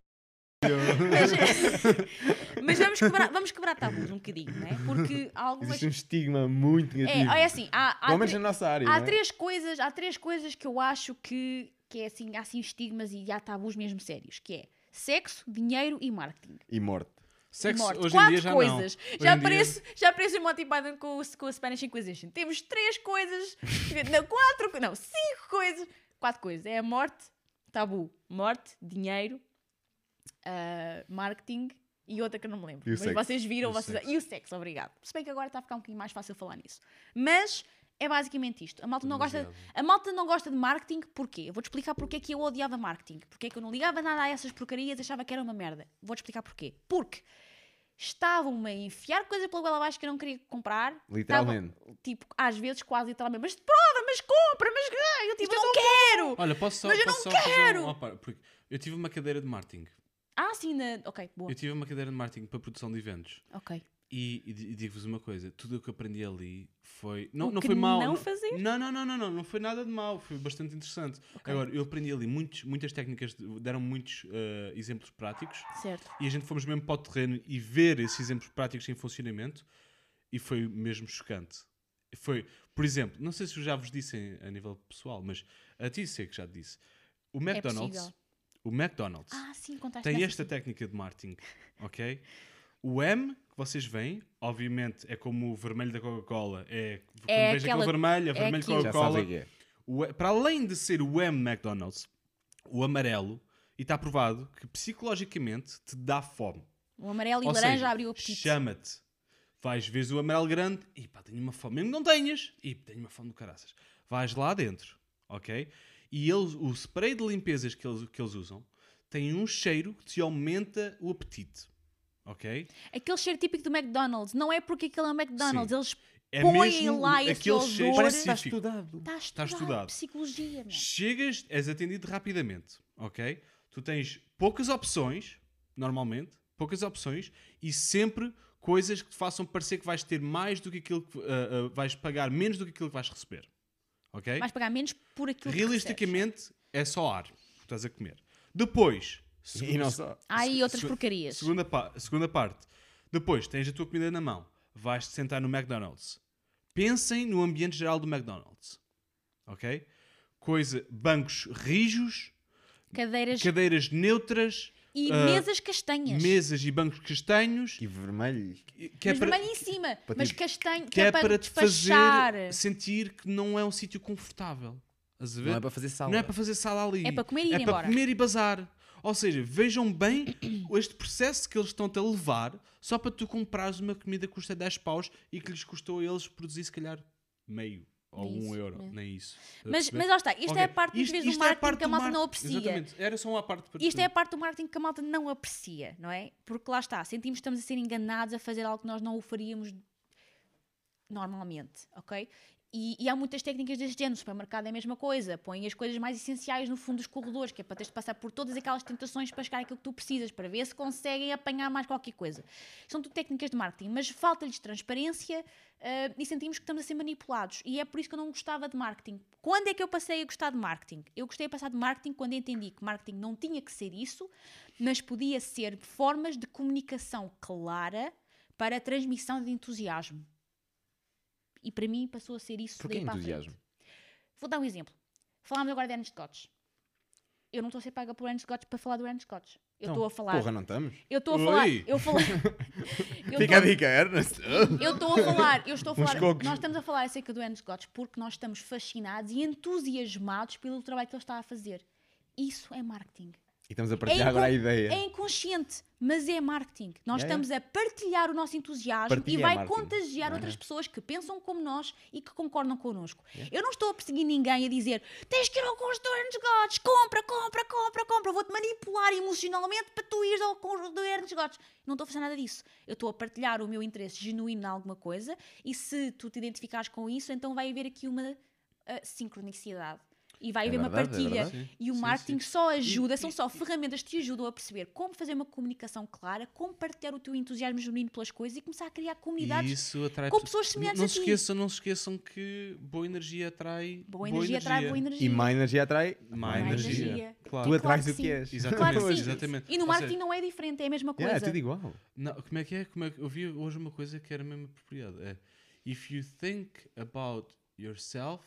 Speaker 4: Mas vamos quebrar tabus um bocadinho, não é? Porque há algumas...
Speaker 1: existe um estigma muito negativo.
Speaker 4: É assim,
Speaker 1: Pelo menos na nossa área,
Speaker 4: há
Speaker 1: não é?
Speaker 4: três coisas que eu acho que é assim, há assim estigmas e há tabus mesmo sérios, que é sexo, dinheiro e marketing.
Speaker 1: E morte.
Speaker 3: Sexo,
Speaker 4: Morte.
Speaker 3: hoje em
Speaker 4: Quatro
Speaker 3: dia já
Speaker 4: coisas.
Speaker 3: não.
Speaker 4: Já
Speaker 3: Hoje em dia-
Speaker 4: pareço motivada com a Spanish Inquisition. Temos 3 coisas, não, 5 coisas. 4 coisas. É a morte, tabu, morte, dinheiro, marketing e outra que eu não me lembro.
Speaker 1: E o
Speaker 4: Mas
Speaker 1: sexo.
Speaker 4: vocês viram,
Speaker 3: sexo.
Speaker 4: e o sexo, obrigado. Se bem que agora está a ficar um bocadinho mais fácil falar nisso. Mas é basicamente isto. A malta não gosta de marketing, porquê? Eu vou-te explicar porque é que eu odiava marketing. Porque é que eu não ligava nada a essas porcarias, achava que era uma merda. Vou-te explicar porquê. Porque estavam-me a enfiar coisa pela goela abaixo que eu não queria comprar.
Speaker 1: Literalmente.
Speaker 4: Estavam, tipo, às vezes quase literalmente. Mas prova, mas compra, mas... Eu tipo, eu não quero!
Speaker 3: Olha, posso só,
Speaker 4: Mas eu
Speaker 3: posso
Speaker 4: não
Speaker 3: só fazer
Speaker 4: quero!
Speaker 3: porque eu tive uma cadeira de marketing.
Speaker 4: Ah, sim, ok, boa.
Speaker 3: Eu tive uma cadeira de marketing para produção de eventos.
Speaker 4: Ok.
Speaker 3: E digo-vos uma coisa, tudo o que aprendi ali foi... Não
Speaker 4: que
Speaker 3: foi mau.
Speaker 4: não fazer?
Speaker 3: Não foi nada de mau, foi bastante interessante.
Speaker 4: Ok.
Speaker 3: Agora, eu aprendi ali muitas técnicas, deram muitos exemplos práticos
Speaker 4: Certo.
Speaker 3: e a gente fomos mesmo para o terreno e ver esses exemplos práticos em funcionamento e foi mesmo chocante. Foi, por exemplo, não sei se eu já vos disse a nível pessoal, mas a ti sei que já te disse. O McDonald's,
Speaker 4: Ah, sim, contaste
Speaker 3: tem
Speaker 4: nessa,
Speaker 3: esta
Speaker 4: sim.
Speaker 3: técnica de marketing, ok? O M que vocês veem, obviamente, é como o vermelho da Coca-Cola. Quando vejo aquele vermelho, vermelho de
Speaker 4: aquilo.
Speaker 1: Já
Speaker 3: Coca-Cola.
Speaker 1: sabes o que é.
Speaker 3: Para além de ser o M McDonald's, o amarelo, e está provado que psicologicamente te dá fome.
Speaker 4: O amarelo e
Speaker 3: Ou
Speaker 4: laranja
Speaker 3: seja,
Speaker 4: abriu o apetite.
Speaker 3: chama-te. Vais, vês o amarelo grande, e pá, tenho uma fome. Mesmo que não tenhas, e tenho uma fome do caraças. Vais lá dentro, ok? E o spray de limpezas que eles usam tem um cheiro que te aumenta o apetite, ok?
Speaker 4: Aquele cheiro típico do McDonald's. Não é porque aquele é o McDonald's.
Speaker 3: Sim.
Speaker 4: Eles
Speaker 3: É
Speaker 4: põem
Speaker 3: mesmo
Speaker 4: lá esse
Speaker 3: aquele
Speaker 4: odor.
Speaker 3: cheiro
Speaker 1: Parece que está
Speaker 3: específico.
Speaker 1: estudado.
Speaker 4: Está
Speaker 3: estudado.
Speaker 4: Psicologia, meu.
Speaker 3: Chegas, és atendido rapidamente, ok? Tu tens poucas opções, normalmente, e sempre coisas que te façam parecer que vais ter mais do que aquilo que vais pagar menos do que aquilo que vais receber. Ok?
Speaker 4: Vais pagar menos por aquilo que
Speaker 3: Realisticamente, é só ar que estás a comer. Depois,
Speaker 1: E não só.
Speaker 4: há aí outras porcarias.
Speaker 3: segunda parte. Depois, tens a tua comida na mão. Vais-te sentar no McDonald's. Pensem no ambiente geral do McDonald's. Ok? Bancos rijos, cadeiras neutras,
Speaker 4: e mesas castanhas.
Speaker 3: mesas e bancos castanhos.
Speaker 1: E vermelhos.
Speaker 3: Que é
Speaker 4: Mas
Speaker 3: para,
Speaker 4: vermelho em cima, mas castanho,
Speaker 3: que é para te
Speaker 4: despachar.
Speaker 3: fazer sentir que não é um sítio confortável. Estás a ver?
Speaker 1: Não é para fazer sala.
Speaker 3: Não é para fazer sala ali.
Speaker 4: É para comer e ir
Speaker 3: É para
Speaker 4: embora.
Speaker 3: comer e bazar. Ou seja, vejam bem este processo que eles estão-te a levar só para tu comprares uma comida que custa 10 paus e que lhes custou a eles produzir se calhar meio ou
Speaker 4: Nem
Speaker 3: 1
Speaker 4: isso,
Speaker 3: euro.
Speaker 4: né?
Speaker 3: Nem isso.
Speaker 4: Mas lá está, isto
Speaker 3: Ok.
Speaker 4: é a parte muitas vezes do marketing que a malta não aprecia.
Speaker 3: Exatamente. Era só uma parte para
Speaker 4: Isto é a parte do marketing que a malta não aprecia, não é? Porque lá está, sentimos que estamos a ser enganados a fazer algo que nós não o faríamos normalmente, ok? E há muitas técnicas deste género. No supermercado é a mesma coisa. Põem as coisas mais essenciais no fundo dos corredores, que é para teres de passar por todas aquelas tentações para chegar àquilo que tu precisas, para ver se conseguem apanhar mais qualquer coisa. São tudo técnicas de marketing, mas falta-lhes transparência e sentimos que estamos a ser manipulados. E é por isso que eu não gostava de marketing. Quando é que eu passei a gostar de marketing? Eu gostei a passar de marketing quando entendi que marketing não tinha que ser isso, mas podia ser formas de comunicação clara para a transmissão de entusiasmo. E para mim passou a ser isso.
Speaker 1: Porquê
Speaker 4: daí para a
Speaker 1: entusiasmo?
Speaker 4: frente. Vou dar um exemplo. Falámos agora de Ernest Scotch. Eu não estou a ser paga por Ernest Scotch para falar do Ernest Scotch. Eu estou a falar.
Speaker 1: Porra, não estamos?
Speaker 4: Eu estou a falar.
Speaker 3: Oi.
Speaker 4: Eu falei.
Speaker 1: Fica a dica, Ernest.
Speaker 4: Eu estou a falar. Eu estou a falar.
Speaker 1: cocos.
Speaker 4: Nós estamos a falar acerca do Ernest Scotch porque nós estamos fascinados e entusiasmados pelo trabalho que ele está a fazer. Isso é marketing.
Speaker 1: E estamos a partilhar agora a ideia.
Speaker 4: É inconsciente, mas é marketing. Nós
Speaker 1: Yeah,
Speaker 4: estamos a partilhar o nosso entusiasmo
Speaker 1: Partilha
Speaker 4: e
Speaker 1: é
Speaker 4: vai
Speaker 1: marketing.
Speaker 4: contagiar outras pessoas que pensam como nós e que concordam connosco.
Speaker 1: Yeah.
Speaker 4: Eu não estou a perseguir ninguém a dizer tens que ir ao concurso do Ernest Scotch, compra, vou-te manipular emocionalmente para tu ires ao concurso do Ernest Scotch. Não estou a fazer nada disso. Eu estou a partilhar o meu interesse genuíno em alguma coisa e se tu te identificares com isso, então vai haver aqui uma sincronicidade. E vai haver uma
Speaker 1: verdade,
Speaker 4: partilha.
Speaker 1: verdade.
Speaker 4: E o
Speaker 3: Sim,
Speaker 4: marketing
Speaker 3: sim.
Speaker 4: só ajuda, são só ferramentas que te ajudam a perceber como fazer uma comunicação clara, como partilhar o teu entusiasmo genuíno pelas coisas e começar a criar
Speaker 3: E
Speaker 4: comunidades
Speaker 3: isso atrai
Speaker 4: com pessoas semelhantes
Speaker 3: não
Speaker 4: a
Speaker 3: se
Speaker 4: ti.
Speaker 3: esqueçam, não se esqueçam que boa energia atrai
Speaker 4: Boa energia atrai boa energia.
Speaker 1: E má energia atrai
Speaker 3: Má
Speaker 4: Má
Speaker 3: energia. Claro.
Speaker 1: Tu atrais
Speaker 4: Claro
Speaker 1: o que
Speaker 4: que
Speaker 1: és.
Speaker 3: Exatamente,
Speaker 4: Claro que sim.
Speaker 3: exatamente.
Speaker 4: E no
Speaker 3: Ou
Speaker 4: marketing
Speaker 3: seja,
Speaker 4: não é diferente, é a mesma coisa.
Speaker 1: É tudo igual.
Speaker 3: não, como é que é? Eu vi hoje uma coisa que era mesmo apropriada. É, if you think about yourself,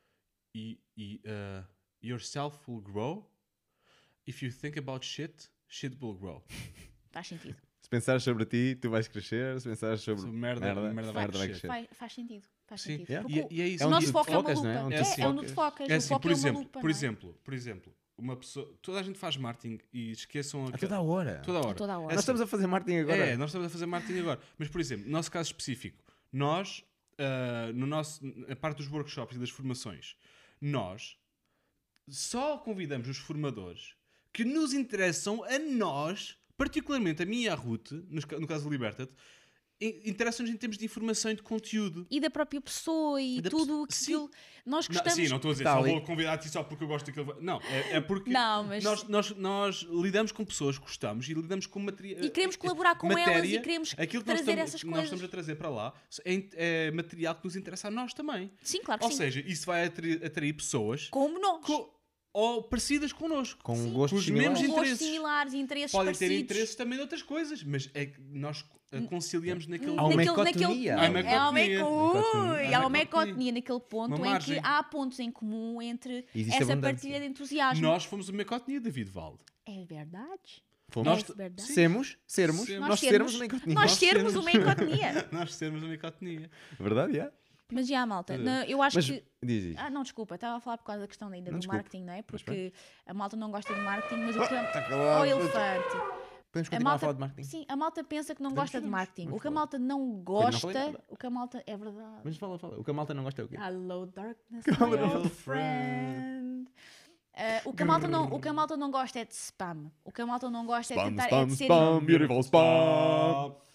Speaker 3: yourself will grow. If you think about shit will grow.
Speaker 4: Faz sentido.
Speaker 1: Se pensares sobre ti, tu vais crescer. Se pensares sobre
Speaker 3: Sobre merda vai
Speaker 1: vai
Speaker 3: crescer.
Speaker 4: Faz sentido. Faz
Speaker 3: Sim.
Speaker 4: sentido.
Speaker 1: Yeah.
Speaker 4: Porque
Speaker 3: E é isso.
Speaker 4: o
Speaker 1: É
Speaker 4: nosso
Speaker 1: onde
Speaker 4: foco
Speaker 1: te
Speaker 4: é uma
Speaker 1: focas,
Speaker 4: lupa.
Speaker 1: não é? Onde
Speaker 3: te
Speaker 4: É onde
Speaker 1: focas.
Speaker 4: te focas.
Speaker 3: É
Speaker 4: O
Speaker 3: assim,
Speaker 4: foco
Speaker 3: por
Speaker 4: é uma
Speaker 3: exemplo,
Speaker 4: lupa.
Speaker 3: por
Speaker 4: não é?
Speaker 3: exemplo, uma pessoa, toda a gente faz marketing e esqueçam
Speaker 1: A toda a hora.
Speaker 3: toda a hora.
Speaker 4: A toda a hora.
Speaker 3: É
Speaker 1: Nós estamos a fazer marketing agora.
Speaker 3: É, nós estamos a fazer marketing agora. Mas, por exemplo, no nosso caso específico, nós, a parte dos workshops e das formações, nós só convidamos os formadores que nos interessam a nós, particularmente a mim e à Ruth, no caso do Liberta-te, interessam-nos em termos de informação e de conteúdo.
Speaker 4: E da própria pessoa e tudo
Speaker 3: Sim.
Speaker 4: aquilo. Nós
Speaker 3: Não,
Speaker 4: gostamos.
Speaker 3: sim, não estou a dizer,
Speaker 1: Está
Speaker 3: só
Speaker 1: ali.
Speaker 3: vou convidar-te só porque eu gosto daquilo. Não, é porque
Speaker 4: Não, mas-
Speaker 3: nós lidamos com pessoas que gostamos e lidamos com material.
Speaker 4: E queremos colaborar com elas e queremos
Speaker 3: aquilo que
Speaker 4: trazer
Speaker 3: nós
Speaker 4: essas
Speaker 3: estamos,
Speaker 4: coisas.
Speaker 3: nós estamos a trazer para lá é material que nos interessa a nós também.
Speaker 4: Sim, claro que
Speaker 3: Ou
Speaker 4: sim.
Speaker 3: seja, isso vai atrair pessoas
Speaker 4: Como nós.
Speaker 3: ou parecidas connosco.
Speaker 1: Com
Speaker 3: Com
Speaker 1: gostos
Speaker 3: os
Speaker 1: similares.
Speaker 3: mesmos
Speaker 4: Com gostos
Speaker 3: interesses.
Speaker 4: similares e interesses
Speaker 3: Podem
Speaker 4: parecidos.
Speaker 3: ter interesses também de outras coisas, mas é que nós conciliamos naquele.
Speaker 1: Há uma ecotomia.
Speaker 3: Há uma
Speaker 4: É há uma
Speaker 3: ecotomia.
Speaker 4: ui, há uma
Speaker 3: Uma
Speaker 4: ecotomia naquele ponto
Speaker 3: Uma
Speaker 4: em que
Speaker 3: margem.
Speaker 4: há pontos em comum entre
Speaker 1: Existe
Speaker 4: essa
Speaker 1: abundância.
Speaker 4: partilha de entusiasmo.
Speaker 3: Nós fomos uma ecotomia, David Valde.
Speaker 4: É verdade.
Speaker 1: Fomos.
Speaker 3: Nós-
Speaker 4: É verdade.
Speaker 1: Sermos.
Speaker 3: Sermos.
Speaker 1: Nós sermos uma ecotomia.
Speaker 4: Nós sermos uma ecotomia.
Speaker 3: Nós sermos uma ecotomia.
Speaker 1: Verdade, é?
Speaker 4: Mas já, malta, eu acho
Speaker 1: Mas
Speaker 4: que...
Speaker 1: diz.
Speaker 4: Ah, não, desculpa, estava a falar por causa da questão ainda
Speaker 1: Não,
Speaker 4: do
Speaker 1: desculpe.
Speaker 4: marketing, não é?
Speaker 1: Mas
Speaker 4: Porque a malta não gosta de marketing, mas o que...
Speaker 1: Tá calado.
Speaker 4: Oh, elefante.
Speaker 1: Podemos
Speaker 4: A
Speaker 1: continuar a
Speaker 4: malta,
Speaker 1: falar de marketing?
Speaker 4: sim, a malta pensa que não
Speaker 1: Podemos,
Speaker 4: gosta de
Speaker 1: podemos.
Speaker 4: marketing.
Speaker 1: Vamos
Speaker 4: O que a
Speaker 1: falar.
Speaker 4: malta não
Speaker 1: não
Speaker 4: gosta...
Speaker 1: falei nada.
Speaker 4: O que a malta... É verdade.
Speaker 1: Mas fala. O que a malta não gosta é o quê?
Speaker 4: Hello, darkness,
Speaker 1: Hello,
Speaker 4: my
Speaker 1: my
Speaker 4: old friend. O que a malta não gosta é de spam. O que a malta não gosta é de tentar... é de ser...
Speaker 1: beautiful spam.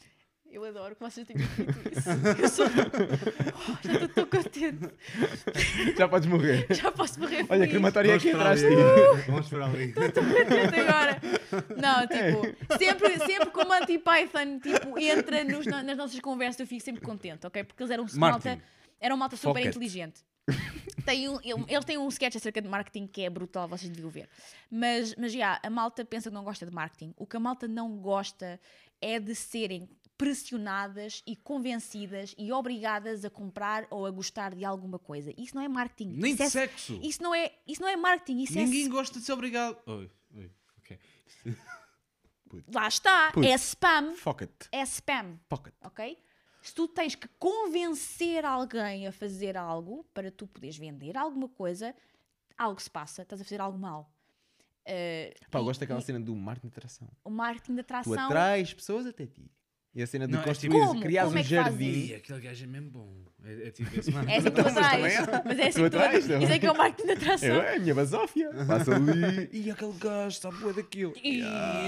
Speaker 4: Eu adoro que vocês tenham feito isso. Eu sou... já estou tão contente.
Speaker 1: Já podes morrer.
Speaker 4: Já posso morrer feliz.
Speaker 1: Olha, crematório é aqui atrás de ti.
Speaker 3: Vamos para ali.
Speaker 4: Estou tão contente agora. Não, tipo, sempre como Anti-Python tipo, entra nas nossas conversas, eu fico sempre contente, ok? Porque eles eram malta super
Speaker 1: Pocket.
Speaker 4: inteligente. Eles têm um sketch acerca de marketing que é brutal, vocês deviam ver. Mas já, a malta pensa que não gosta de marketing. O que a malta não gosta é de serem pressionadas e convencidas e obrigadas a comprar ou a gostar de alguma coisa. Isso não é marketing.
Speaker 3: Nem
Speaker 4: isso
Speaker 3: de sexo.
Speaker 4: Isso não é marketing. Isso
Speaker 3: Ninguém gosta de ser obrigado. Oi, ok.
Speaker 4: Lá está.
Speaker 1: Putz.
Speaker 4: É spam.
Speaker 1: Pocket.
Speaker 4: É spam.
Speaker 1: Pocket.
Speaker 4: Ok? Se tu tens que convencer alguém a fazer algo para tu poderes vender alguma coisa, algo se passa. Estás a fazer algo mal.
Speaker 1: Pá, eu gosto daquela cena do marketing de atração.
Speaker 4: O marketing de
Speaker 1: Tu
Speaker 4: atração...
Speaker 1: atrais pessoas até ti. E a cena de
Speaker 3: Não, é
Speaker 1: construir,
Speaker 4: tipo-
Speaker 1: criar
Speaker 4: Como
Speaker 1: um
Speaker 4: é que fazes
Speaker 1: jardim.
Speaker 3: Ih, aquele gajo é mesmo bom. É tipo esse mano.
Speaker 4: É assim que tu atrais. Mas é assim que tu
Speaker 1: atrais
Speaker 4: atrais.
Speaker 1: também.
Speaker 4: Isso é que é o marketing de atração.
Speaker 1: É a minha basófia. Passa ali.
Speaker 3: E aquele gajo está boa daquilo.
Speaker 4: Ih.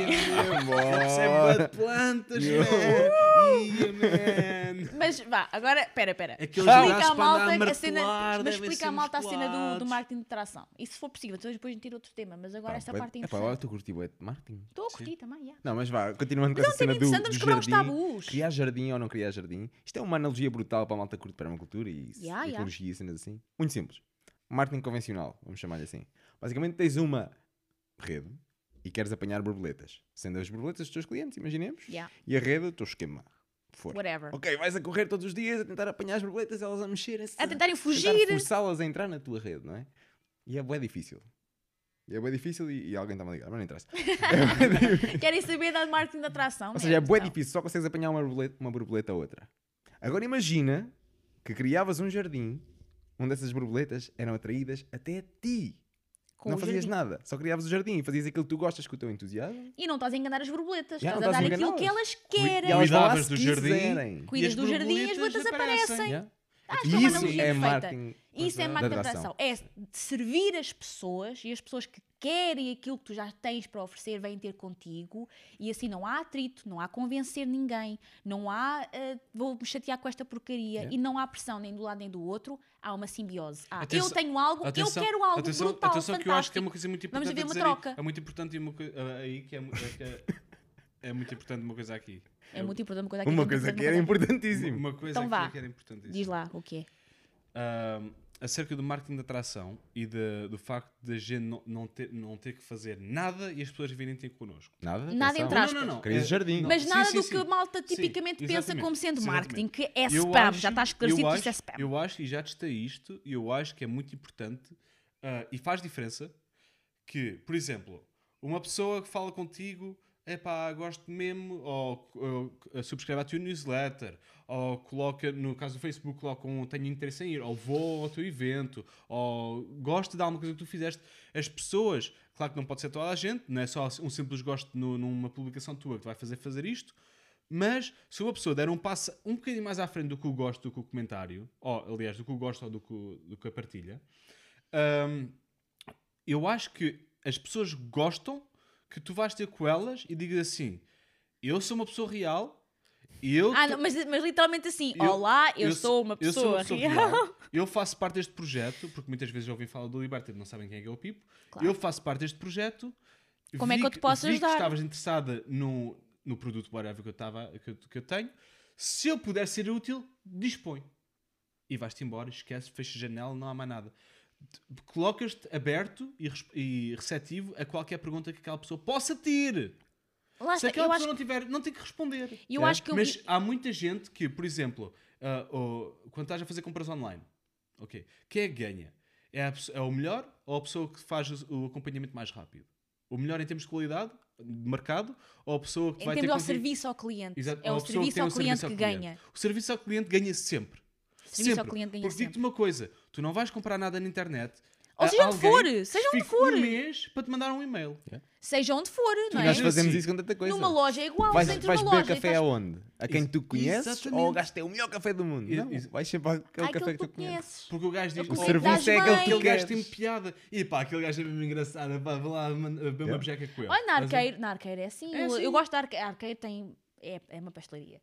Speaker 3: Recebe bué de plantas,
Speaker 1: Yo.
Speaker 3: man. Ia, man.
Speaker 4: Mas vá, agora, pera.
Speaker 3: Aqueles
Speaker 4: Explica
Speaker 3: braços
Speaker 4: à
Speaker 3: para andar a
Speaker 4: malta a cena,
Speaker 3: martelar,
Speaker 4: mas
Speaker 3: devem
Speaker 4: explica
Speaker 3: ser
Speaker 4: à malta a cena do
Speaker 3: musculados.
Speaker 4: marketing de atração. E se for possível, depois tiro outro tema, mas agora esta parte é
Speaker 1: Pá, agora
Speaker 4: interessante.
Speaker 1: estou a curtir bué de marketing.
Speaker 4: Estou a curtir também, já.
Speaker 1: Não, mas vá, continuando com
Speaker 4: Mas é
Speaker 1: essa
Speaker 4: um
Speaker 1: cena
Speaker 4: tema
Speaker 1: do
Speaker 4: interessante, vamos quebrar os
Speaker 1: jardim.
Speaker 4: tabus.
Speaker 1: Criar jardim ou não criar jardim. Isto é uma analogia brutal para a malta que curte permacultura e
Speaker 4: Yeah, yeah.
Speaker 1: ecologia e cenas assim. Muito simples. Marketing convencional, vamos chamar-lhe assim. Basicamente tens uma rede e queres apanhar borboletas. Sendo as borboletas os teus clientes, imaginemos.
Speaker 4: Yeah.
Speaker 1: E a rede o teu esquema. For.
Speaker 4: Whatever.
Speaker 1: Ok, vais a correr todos os dias a tentar apanhar as borboletas, elas a mexerem-se.
Speaker 4: A tentarem fugir.
Speaker 1: Tentar forçá-las a entrar na tua rede, não é? E é bué difícil. E é bué difícil e alguém está-me a ligar, mas não interessa.
Speaker 4: Querem saber da marketing de atração?
Speaker 1: Ou seja, é bué
Speaker 4: Então.
Speaker 1: difícil, só consegues apanhar uma borboleta a outra. Agora imagina que criavas um jardim onde essas borboletas eram atraídas até a ti.
Speaker 4: Com
Speaker 1: Não
Speaker 4: o
Speaker 1: fazias
Speaker 4: jardim.
Speaker 1: nada, só criavas o jardim e fazias aquilo que tu gostas com o teu entusiasmo.
Speaker 4: E não estás a enganar as borboletas.
Speaker 1: Já,
Speaker 4: Estás
Speaker 1: não
Speaker 4: a dar
Speaker 1: estás a
Speaker 4: aquilo que
Speaker 1: enganá-las.
Speaker 4: elas querem.
Speaker 1: E elas vão lá
Speaker 3: Cuidavas
Speaker 1: se
Speaker 3: do jardim.
Speaker 1: quiserem.
Speaker 4: Cuidas
Speaker 3: as
Speaker 4: do jardim e as
Speaker 3: borboletas
Speaker 4: borboletas aparecem.
Speaker 1: Yeah.
Speaker 4: Acho que
Speaker 1: E
Speaker 4: é uma
Speaker 1: isso
Speaker 4: analogia
Speaker 1: é
Speaker 4: perfeita.
Speaker 1: marketing.
Speaker 4: Isso é
Speaker 1: de
Speaker 4: marketing de
Speaker 1: atração.
Speaker 4: atração. É de servir as pessoas e as pessoas que querem aquilo que tu já tens para oferecer vêm ter contigo e assim não há atrito, não há convencer ninguém, não há vou-me chatear com esta porcaria e não há pressão nem do lado nem do outro, há uma simbiose. Eu tenho algo, eu quero algo brutal,
Speaker 3: atenção que eu acho que é
Speaker 4: fantástico.
Speaker 3: uma coisa muito
Speaker 4: Vamos
Speaker 3: importante
Speaker 4: haver uma
Speaker 3: a dizer
Speaker 4: troca.
Speaker 3: aí. É muito importante aí que é muito importante uma coisa aqui.
Speaker 4: É muito importante uma coisa aqui.
Speaker 1: Uma coisa que era importantíssimo.
Speaker 3: Uma coisa
Speaker 4: Então
Speaker 3: aqui
Speaker 4: vá.
Speaker 3: é que era importantíssima.
Speaker 4: Diz lá o quê?
Speaker 3: Acerca do marketing de atração e do facto de a gente não ter que fazer nada e as pessoas virem ter connosco.
Speaker 1: Nada?
Speaker 4: Nada
Speaker 1: atenção.
Speaker 4: entre aspas.
Speaker 3: Não.
Speaker 1: Querias jardim.
Speaker 4: Mas
Speaker 3: Sim,
Speaker 4: nada
Speaker 3: sim,
Speaker 4: do
Speaker 3: sim.
Speaker 4: que a malta
Speaker 3: Sim,
Speaker 4: tipicamente pensa
Speaker 3: exatamente.
Speaker 4: como sendo marketing, que é
Speaker 3: Eu
Speaker 4: spam.
Speaker 3: acho-
Speaker 4: Já está esclarecido
Speaker 3: eu
Speaker 4: que isso é
Speaker 3: acho-
Speaker 4: spam.
Speaker 3: Eu acho, e já testei isto, e eu acho que é muito importante e faz diferença que, por exemplo, uma pessoa que fala contigo, epá, gosto mesmo, ou subscreve a tua newsletter, ou coloca, no caso do Facebook, coloca tenho interesse em ir, ou vou ao teu evento, ou gosto de alguma coisa que tu fizeste. As pessoas, claro que não pode ser toda a gente, não é só um simples gosto numa publicação tua que te vai fazer isto, mas se uma pessoa der um passo um bocadinho mais à frente do que o gosto, do que o comentário, ou aliás, do que o gosto ou do que a partilha, eu acho que as pessoas gostam que tu vais ter com elas e digas assim: eu sou uma pessoa real e eu.
Speaker 4: Não, mas literalmente assim: olá, eu sou uma pessoa real.
Speaker 3: Eu faço parte deste projeto, porque muitas vezes já ouvi falar do Liberty e não sabem quem é que é o Pipo.
Speaker 4: Claro.
Speaker 3: Eu faço parte deste projeto.
Speaker 4: Como é que eu te posso
Speaker 3: vi
Speaker 4: ajudar?
Speaker 3: que estavas interessada no produto whatever que eu tenho. Se eu puder ser útil, dispõe. E vais-te embora, esquece, fecha a janela, não há mais nada. Colocas-te aberto e receptivo a qualquer pergunta que aquela pessoa possa ter.
Speaker 4: Lá
Speaker 3: Se
Speaker 4: está,
Speaker 3: aquela
Speaker 4: eu
Speaker 3: pessoa
Speaker 4: acho
Speaker 3: não tiver, não tem que responder.
Speaker 4: Eu acho que
Speaker 3: Mas há muita gente que, por exemplo, quando estás a fazer compras online, okay, quem é que ganha? É o melhor ou a pessoa que faz o acompanhamento mais rápido? O melhor em termos de qualidade, de mercado, ou a pessoa que
Speaker 4: em
Speaker 3: vai ter
Speaker 4: termos ao
Speaker 3: contigo-
Speaker 4: serviço ao cliente.
Speaker 3: Exato,
Speaker 4: É
Speaker 3: ou
Speaker 4: o
Speaker 3: a pessoa
Speaker 4: serviço
Speaker 3: tem
Speaker 4: ao
Speaker 3: um
Speaker 4: cliente
Speaker 3: serviço
Speaker 4: que
Speaker 3: ao cliente.
Speaker 4: ganha.
Speaker 3: O serviço ao cliente ganha sempre.
Speaker 4: Serviço ao
Speaker 3: Sempre.
Speaker 4: cliente ganha
Speaker 3: Porque
Speaker 4: sempre.
Speaker 3: digo-te uma coisa, tu não vais comprar nada na internet.
Speaker 4: Ou seja onde
Speaker 3: alguém
Speaker 4: for,
Speaker 3: que
Speaker 4: seja onde
Speaker 3: fique
Speaker 4: for.
Speaker 3: um mês para te mandar um e-mail.
Speaker 4: Seja onde for, não
Speaker 1: E
Speaker 4: é?
Speaker 1: nós
Speaker 3: Sim.
Speaker 1: fazemos
Speaker 3: Assim,
Speaker 1: isso com tanta coisa.
Speaker 4: Numa loja é igual.
Speaker 1: Vais
Speaker 4: se entras
Speaker 1: beber
Speaker 4: numa loja e
Speaker 1: café
Speaker 4: estás-
Speaker 1: aonde? A quem tu conheces
Speaker 3: Exatamente.
Speaker 1: ou o gajo tem o melhor café do mundo? Não, vais sempre àquele
Speaker 4: Àquele
Speaker 1: café
Speaker 4: que
Speaker 1: que
Speaker 4: tu
Speaker 1: tu conheces.
Speaker 4: conheces.
Speaker 3: Porque o gajo diz:
Speaker 4: O
Speaker 1: O
Speaker 4: cliente
Speaker 1: serviço
Speaker 4: dás
Speaker 1: é aquele
Speaker 4: bem.
Speaker 1: que
Speaker 3: aquele gajo
Speaker 1: queres.
Speaker 3: tem piada. E pá, aquele gajo é mesmo engraçado. Pá, vou lá beber uma bejeca com ele.
Speaker 4: Olha, na Arqueiro é assim.
Speaker 3: É assim.
Speaker 4: Eu gosto da Arqueiro. A Arqueiro tem... É uma pastelaria.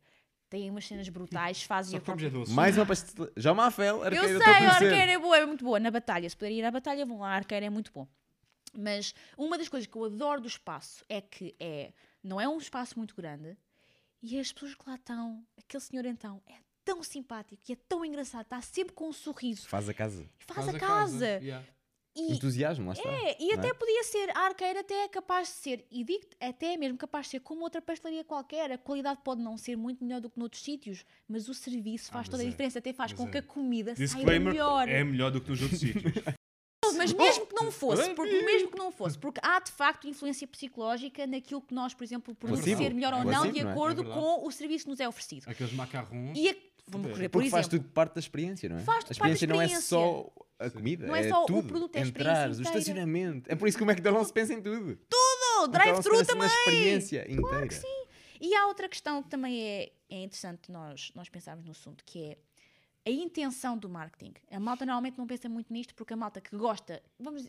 Speaker 4: têm umas cenas brutais, fazem
Speaker 3: Só
Speaker 4: a
Speaker 3: comes é doce.
Speaker 1: Mais uma pastelaria. Já uma Afel,
Speaker 4: Eu
Speaker 1: Arqueira,
Speaker 4: sei,
Speaker 1: estou a
Speaker 4: a
Speaker 1: conhecer.
Speaker 4: Arqueira é boa, é muito boa. Na Batalha, se puderem ir à Batalha, vão lá, a Arqueira é muito bom. Mas uma das coisas que eu adoro do espaço é que não é um espaço muito grande e as pessoas que lá estão, aquele senhor então, é tão simpático e é tão engraçado, está sempre com um sorriso.
Speaker 1: Faz a casa.
Speaker 4: Faz a casa.
Speaker 3: Yeah.
Speaker 4: E,
Speaker 1: Entusiasmo, lá está.
Speaker 4: e
Speaker 1: não
Speaker 4: até podia ser, a Arqueira até é capaz de ser, e digo até é mesmo capaz de ser como outra pastelaria qualquer. A qualidade pode não ser muito melhor do que noutros sítios, mas o serviço faz
Speaker 3: mas
Speaker 4: toda a
Speaker 3: é.
Speaker 4: diferença, até faz
Speaker 3: Mas
Speaker 4: com
Speaker 3: é.
Speaker 4: que a comida saia
Speaker 3: Disclaimer,
Speaker 4: melhor.
Speaker 3: é melhor do que nos outros sítios.
Speaker 4: Mas mesmo que não fosse, porque há de facto influência psicológica naquilo que nós, por exemplo, podemos
Speaker 1: Placebo.
Speaker 4: ser melhor ou
Speaker 1: É
Speaker 4: não,
Speaker 1: placebo,
Speaker 4: de
Speaker 1: não é?
Speaker 4: acordo
Speaker 3: É verdade.
Speaker 4: com o serviço que nos é oferecido.
Speaker 3: Aqueles macarrons.
Speaker 4: E vamos correr, por
Speaker 1: Porque faz
Speaker 4: exemplo,
Speaker 1: tudo parte da experiência, não é?
Speaker 4: Faz
Speaker 1: A
Speaker 4: tudo parte da
Speaker 1: experiência não é
Speaker 4: experiência.
Speaker 1: só a comida,
Speaker 4: Não é só o
Speaker 1: tudo.
Speaker 4: produto, é a
Speaker 1: Entrares, o
Speaker 4: experiência inteira.
Speaker 1: estacionamento. É por isso que o McDonald's pensa em tudo.
Speaker 4: o
Speaker 1: O
Speaker 4: drive-thru
Speaker 1: McDonald's pensa
Speaker 4: também.
Speaker 1: na experiência inteira.
Speaker 4: Sim. E há outra questão que também é interessante nós pensarmos no assunto, que é a intenção do marketing. A malta normalmente não pensa muito nisto, porque a malta que gosta,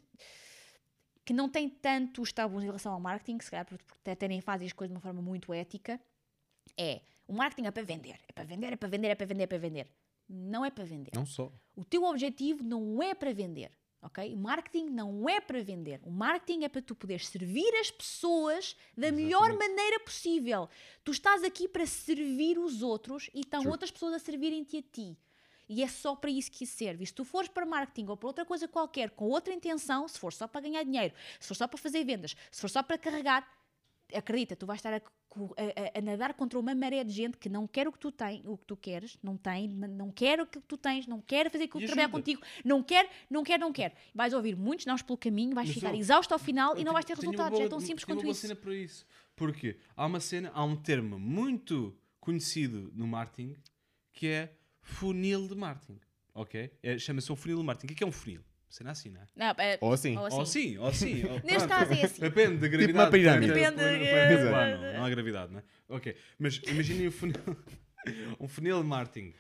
Speaker 4: que não tem tanto os tabus em relação ao marketing, se calhar porque até nem fazem as coisas de uma forma muito ética, o marketing é para vender. É para vender, é para vender, é para vender, é para vender. Não é para vender.
Speaker 1: Não só.
Speaker 4: O teu objetivo não é para vender, ok? O marketing não é para vender. O marketing é para tu poderes servir as pessoas da melhor maneira possível. Tu estás aqui para servir os outros e estão
Speaker 1: True.
Speaker 4: outras pessoas a servirem-te a ti. E é só para isso que isso serve. E se tu fores para marketing ou para outra coisa qualquer, com outra intenção, se for só para ganhar dinheiro, se for só para fazer vendas, se for só para carregar, acredita, tu vais estar a nadar contra uma maré de gente que não quer o que tu tens, o que tu queres, não quer o que tu tens, não quer fazer aquilo que trabalhar contigo, não quer. Vais ouvir muitos nãos pelo caminho, vais ficar exausto ao final e não vais ter resultados. É tão simples quanto isso.
Speaker 3: Cena para isso. Porque há um termo muito conhecido no marketing que é funil de marketing. Ok? Chama-se um funil de marketing. O que é um funil? Cena assim, não é?
Speaker 4: Não,
Speaker 1: Ou assim.
Speaker 3: Ou sim.
Speaker 4: Neste caso é assim.
Speaker 3: Depende da gravidade.
Speaker 1: uma pirâmide.
Speaker 4: Depende.
Speaker 3: Não há gravidade, não é? Ok. Mas imaginem um funil de marketing.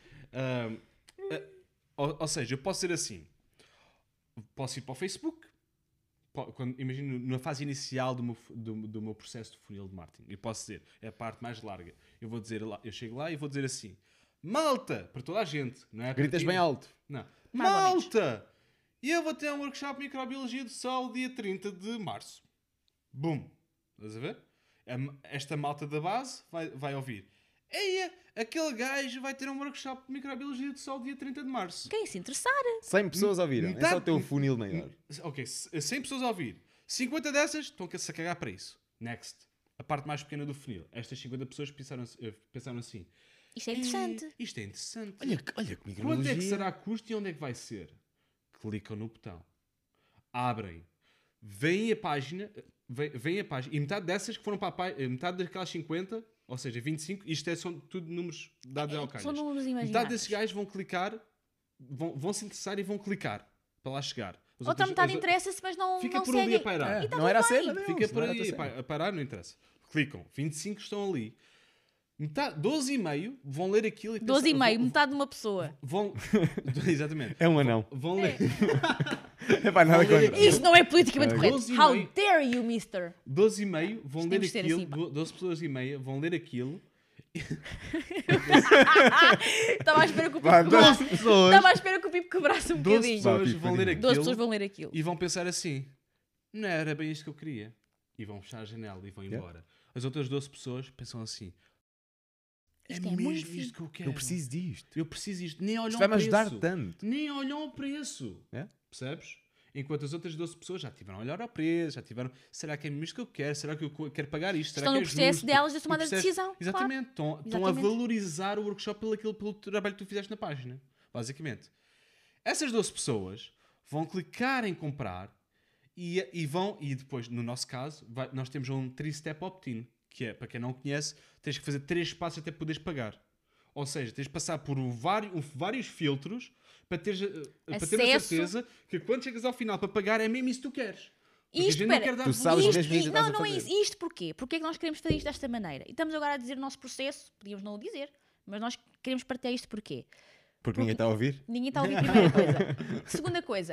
Speaker 3: Ou seja, eu posso ser assim. Posso ir para o Facebook. Imagino na fase inicial do meu processo de funil de marketing. Eu posso dizer, é a parte mais larga. Eu chego lá e vou dizer assim: malta! Para toda a gente. Não é?
Speaker 1: Gritas bem alto.
Speaker 3: Não.
Speaker 4: Mais ou menos.
Speaker 3: Malta! E eu vou ter um workshop de microbiologia do sol dia 30 de março. Bum! Estás a ver? Esta malta da base vai ouvir. Eia, aquele gajo vai ter um workshop de microbiologia do sol dia 30 de março.
Speaker 4: Quem se interessar.
Speaker 1: 100 pessoas ouviram. É só o teu funil maior.
Speaker 3: Ok, 100 pessoas a ouvir. 50 dessas estão-se a cagar para isso. Next. A parte mais pequena do funil. Estas 50 pessoas pensaram assim.
Speaker 4: Isto é interessante.
Speaker 3: Isto é interessante.
Speaker 1: Olha que
Speaker 3: Quanto é que
Speaker 1: microbiologia.
Speaker 3: será a custo e onde é que vai ser? Clicam no botão. Abrem. Veem a página. E metade dessas que foram para a página. Metade daquelas 50, ou seja, 25, isto são tudo números dados ao calhas.
Speaker 4: São números
Speaker 3: Metade
Speaker 4: imaginários.
Speaker 3: desses gajos vão clicar, vão se interessar e vão clicar para lá chegar.
Speaker 4: Outra metade interessa-se, mas não
Speaker 3: Fica
Speaker 4: não
Speaker 3: por ali
Speaker 4: seguem.
Speaker 3: a pairar.
Speaker 4: E tá
Speaker 1: Não era a
Speaker 4: tudo bem.
Speaker 1: cena.
Speaker 3: Fica por aí a parar, não interessa. Clicam. 25 estão ali. 12,5 vão ler aquilo e
Speaker 4: 12,5, metade de uma pessoa.
Speaker 3: Exatamente.
Speaker 1: É um anão.
Speaker 3: Vão ler.
Speaker 1: É para nada contra.
Speaker 4: Isso não é politicamente correto.
Speaker 3: 12,5.
Speaker 4: How dare you, mister?
Speaker 3: 12,5 vão ler
Speaker 4: Temos de ser
Speaker 3: aquilo.
Speaker 4: assim, pá.
Speaker 3: 12 pessoas e meia vão ler aquilo.
Speaker 4: Estava à espera que o Pipo
Speaker 1: Vá,
Speaker 4: quebrasse.
Speaker 1: 12 pessoas.
Speaker 4: Estava à espera que o Pipo quebrasse um
Speaker 3: 12
Speaker 4: bocadinho.
Speaker 3: pessoas
Speaker 1: Vá,
Speaker 3: vão ler
Speaker 1: Pipo,
Speaker 4: 12
Speaker 3: aquilo
Speaker 4: pessoas vão ler aquilo.
Speaker 3: e vão pensar assim: não era bem isto que eu queria. E vão fechar a janela e vão embora. As outras 12 pessoas pensam assim:
Speaker 4: Isto é
Speaker 3: mesmo
Speaker 4: muito fixe.
Speaker 3: isto que eu quero.
Speaker 1: Eu preciso disto.
Speaker 3: Eu preciso disto. Nem olham
Speaker 1: Isto
Speaker 3: o
Speaker 1: vai-me
Speaker 3: preço.
Speaker 1: ajudar tanto.
Speaker 3: Nem olham o preço.
Speaker 1: É?
Speaker 3: Percebes? Enquanto as outras 12 pessoas já tiveram a olhar ao preço, já tiveram. Será que é mesmo isto que eu quero? Será que eu quero pagar isto? Será
Speaker 4: Estão
Speaker 3: que
Speaker 4: no
Speaker 3: é
Speaker 4: processo
Speaker 3: justo?
Speaker 4: delas de tomada
Speaker 3: No
Speaker 4: de
Speaker 3: processo-
Speaker 4: decisão.
Speaker 3: Exatamente. Estão a
Speaker 4: Exatamente.
Speaker 3: valorizar o workshop pelo trabalho que tu fizeste na página. Basicamente. Essas 12 pessoas vão clicar em comprar e vão. E depois, no nosso caso, nós temos um 3-step opt-in. Que é, para quem não conhece, tens que fazer 3 passos até poderes pagar. Ou seja, tens de passar por vários filtros para ter a
Speaker 4: Acesso.
Speaker 3: certeza que quando chegas ao final para pagar é mesmo isso que tu queres. Porque
Speaker 4: Isto,
Speaker 3: a gente não
Speaker 4: espera,
Speaker 3: quer dar
Speaker 1: tu sabes
Speaker 3: volume.
Speaker 1: mesmo isso que estás a
Speaker 4: não é
Speaker 1: fazer.
Speaker 4: isso. Isto porquê? Porque é que nós queremos fazer isto desta maneira? E estamos agora a dizer o nosso processo, podíamos não o dizer, mas nós queremos partilhar isto porquê?
Speaker 1: Porque ninguém está a ouvir.
Speaker 4: Ninguém está a ouvir a primeira coisa. Segunda coisa,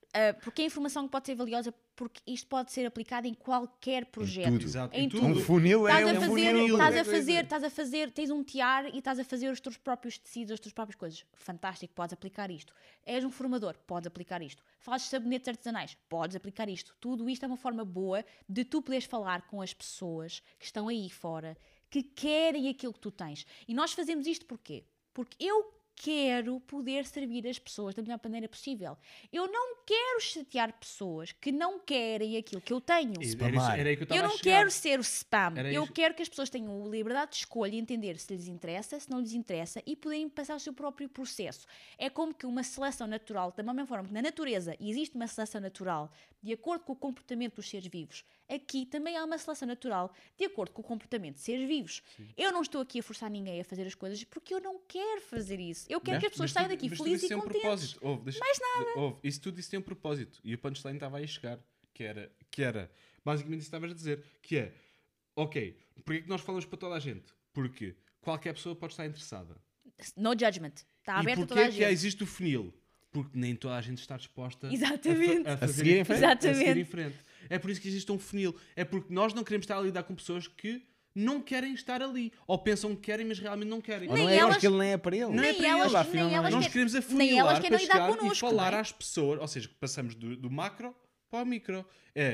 Speaker 4: Porque a informação pode ser valiosa, porque isto pode ser aplicado em qualquer projeto.
Speaker 1: tudo.
Speaker 3: Exato.
Speaker 4: Em
Speaker 3: Em
Speaker 4: tudo.
Speaker 3: tudo.
Speaker 1: Um funil é
Speaker 4: Estás
Speaker 1: um
Speaker 4: a fazer,
Speaker 1: funil.
Speaker 4: estás a fazer, tens um tiar e estás a fazer os teus próprios tecidos, as tuas próprias coisas. Fantástico, podes aplicar isto. És um formador, podes aplicar isto. Fazes sabonetes artesanais, podes aplicar isto. Tudo isto é uma forma boa de tu poderes falar com as pessoas que estão aí fora, que querem aquilo que tu tens. E nós fazemos isto porquê? Porque eu quero poder servir as pessoas da melhor maneira possível. Eu não quero chatear pessoas que não querem aquilo que eu tenho.
Speaker 3: Era aí que eu estava
Speaker 4: Eu
Speaker 3: a
Speaker 4: não
Speaker 3: chegar.
Speaker 4: quero ser o spam.
Speaker 3: Era
Speaker 4: Eu
Speaker 3: isso.
Speaker 4: quero que as pessoas tenham liberdade de escolha e entender se lhes interessa, se não lhes interessa e poderem passar o seu próprio processo. É como que uma seleção natural, da mesma forma que na natureza existe uma seleção natural de acordo com o comportamento dos seres vivos, aqui também há uma seleção natural de acordo com o comportamento de seres vivos. Eu não estou aqui a forçar ninguém a fazer as coisas porque eu não quero fazer isso. Eu quero que as pessoas saiam daqui felizes e contentes.
Speaker 3: Mais nada. Isso tudo isso tem um propósito. E o punchline estava aí a chegar. Que era basicamente isso que estavas a dizer. Que é, ok, porque é que nós falamos para toda a gente? Porque qualquer pessoa pode estar interessada.
Speaker 4: No judgment. Está
Speaker 3: E
Speaker 4: aberto a
Speaker 3: porquê
Speaker 4: toda a
Speaker 3: é que
Speaker 4: gente.
Speaker 3: existe o funil? Porque nem toda a gente está disposta
Speaker 4: Exatamente.
Speaker 3: a fazer
Speaker 1: seguir em frente.
Speaker 3: a seguir
Speaker 4: Exatamente.
Speaker 3: em frente. É por isso que existe um funil. É porque nós não queremos estar a lidar com pessoas que não querem estar ali. Ou pensam que querem, mas realmente não querem.
Speaker 1: Ou
Speaker 4: Nem
Speaker 1: não é
Speaker 4: elas-
Speaker 1: que ele nem é para ele.
Speaker 3: Não é
Speaker 4: Nem
Speaker 3: para
Speaker 4: elas-
Speaker 3: ele,
Speaker 1: afinal,
Speaker 4: nem
Speaker 1: não é.
Speaker 4: elas
Speaker 3: Nós
Speaker 4: querem-
Speaker 3: queremos
Speaker 4: nem elas
Speaker 3: afunilar
Speaker 4: querem
Speaker 3: para
Speaker 4: lidar
Speaker 3: chegar
Speaker 4: connosco,
Speaker 3: e falar
Speaker 4: não é?
Speaker 3: às pessoas. Ou seja, passamos do macro para o micro.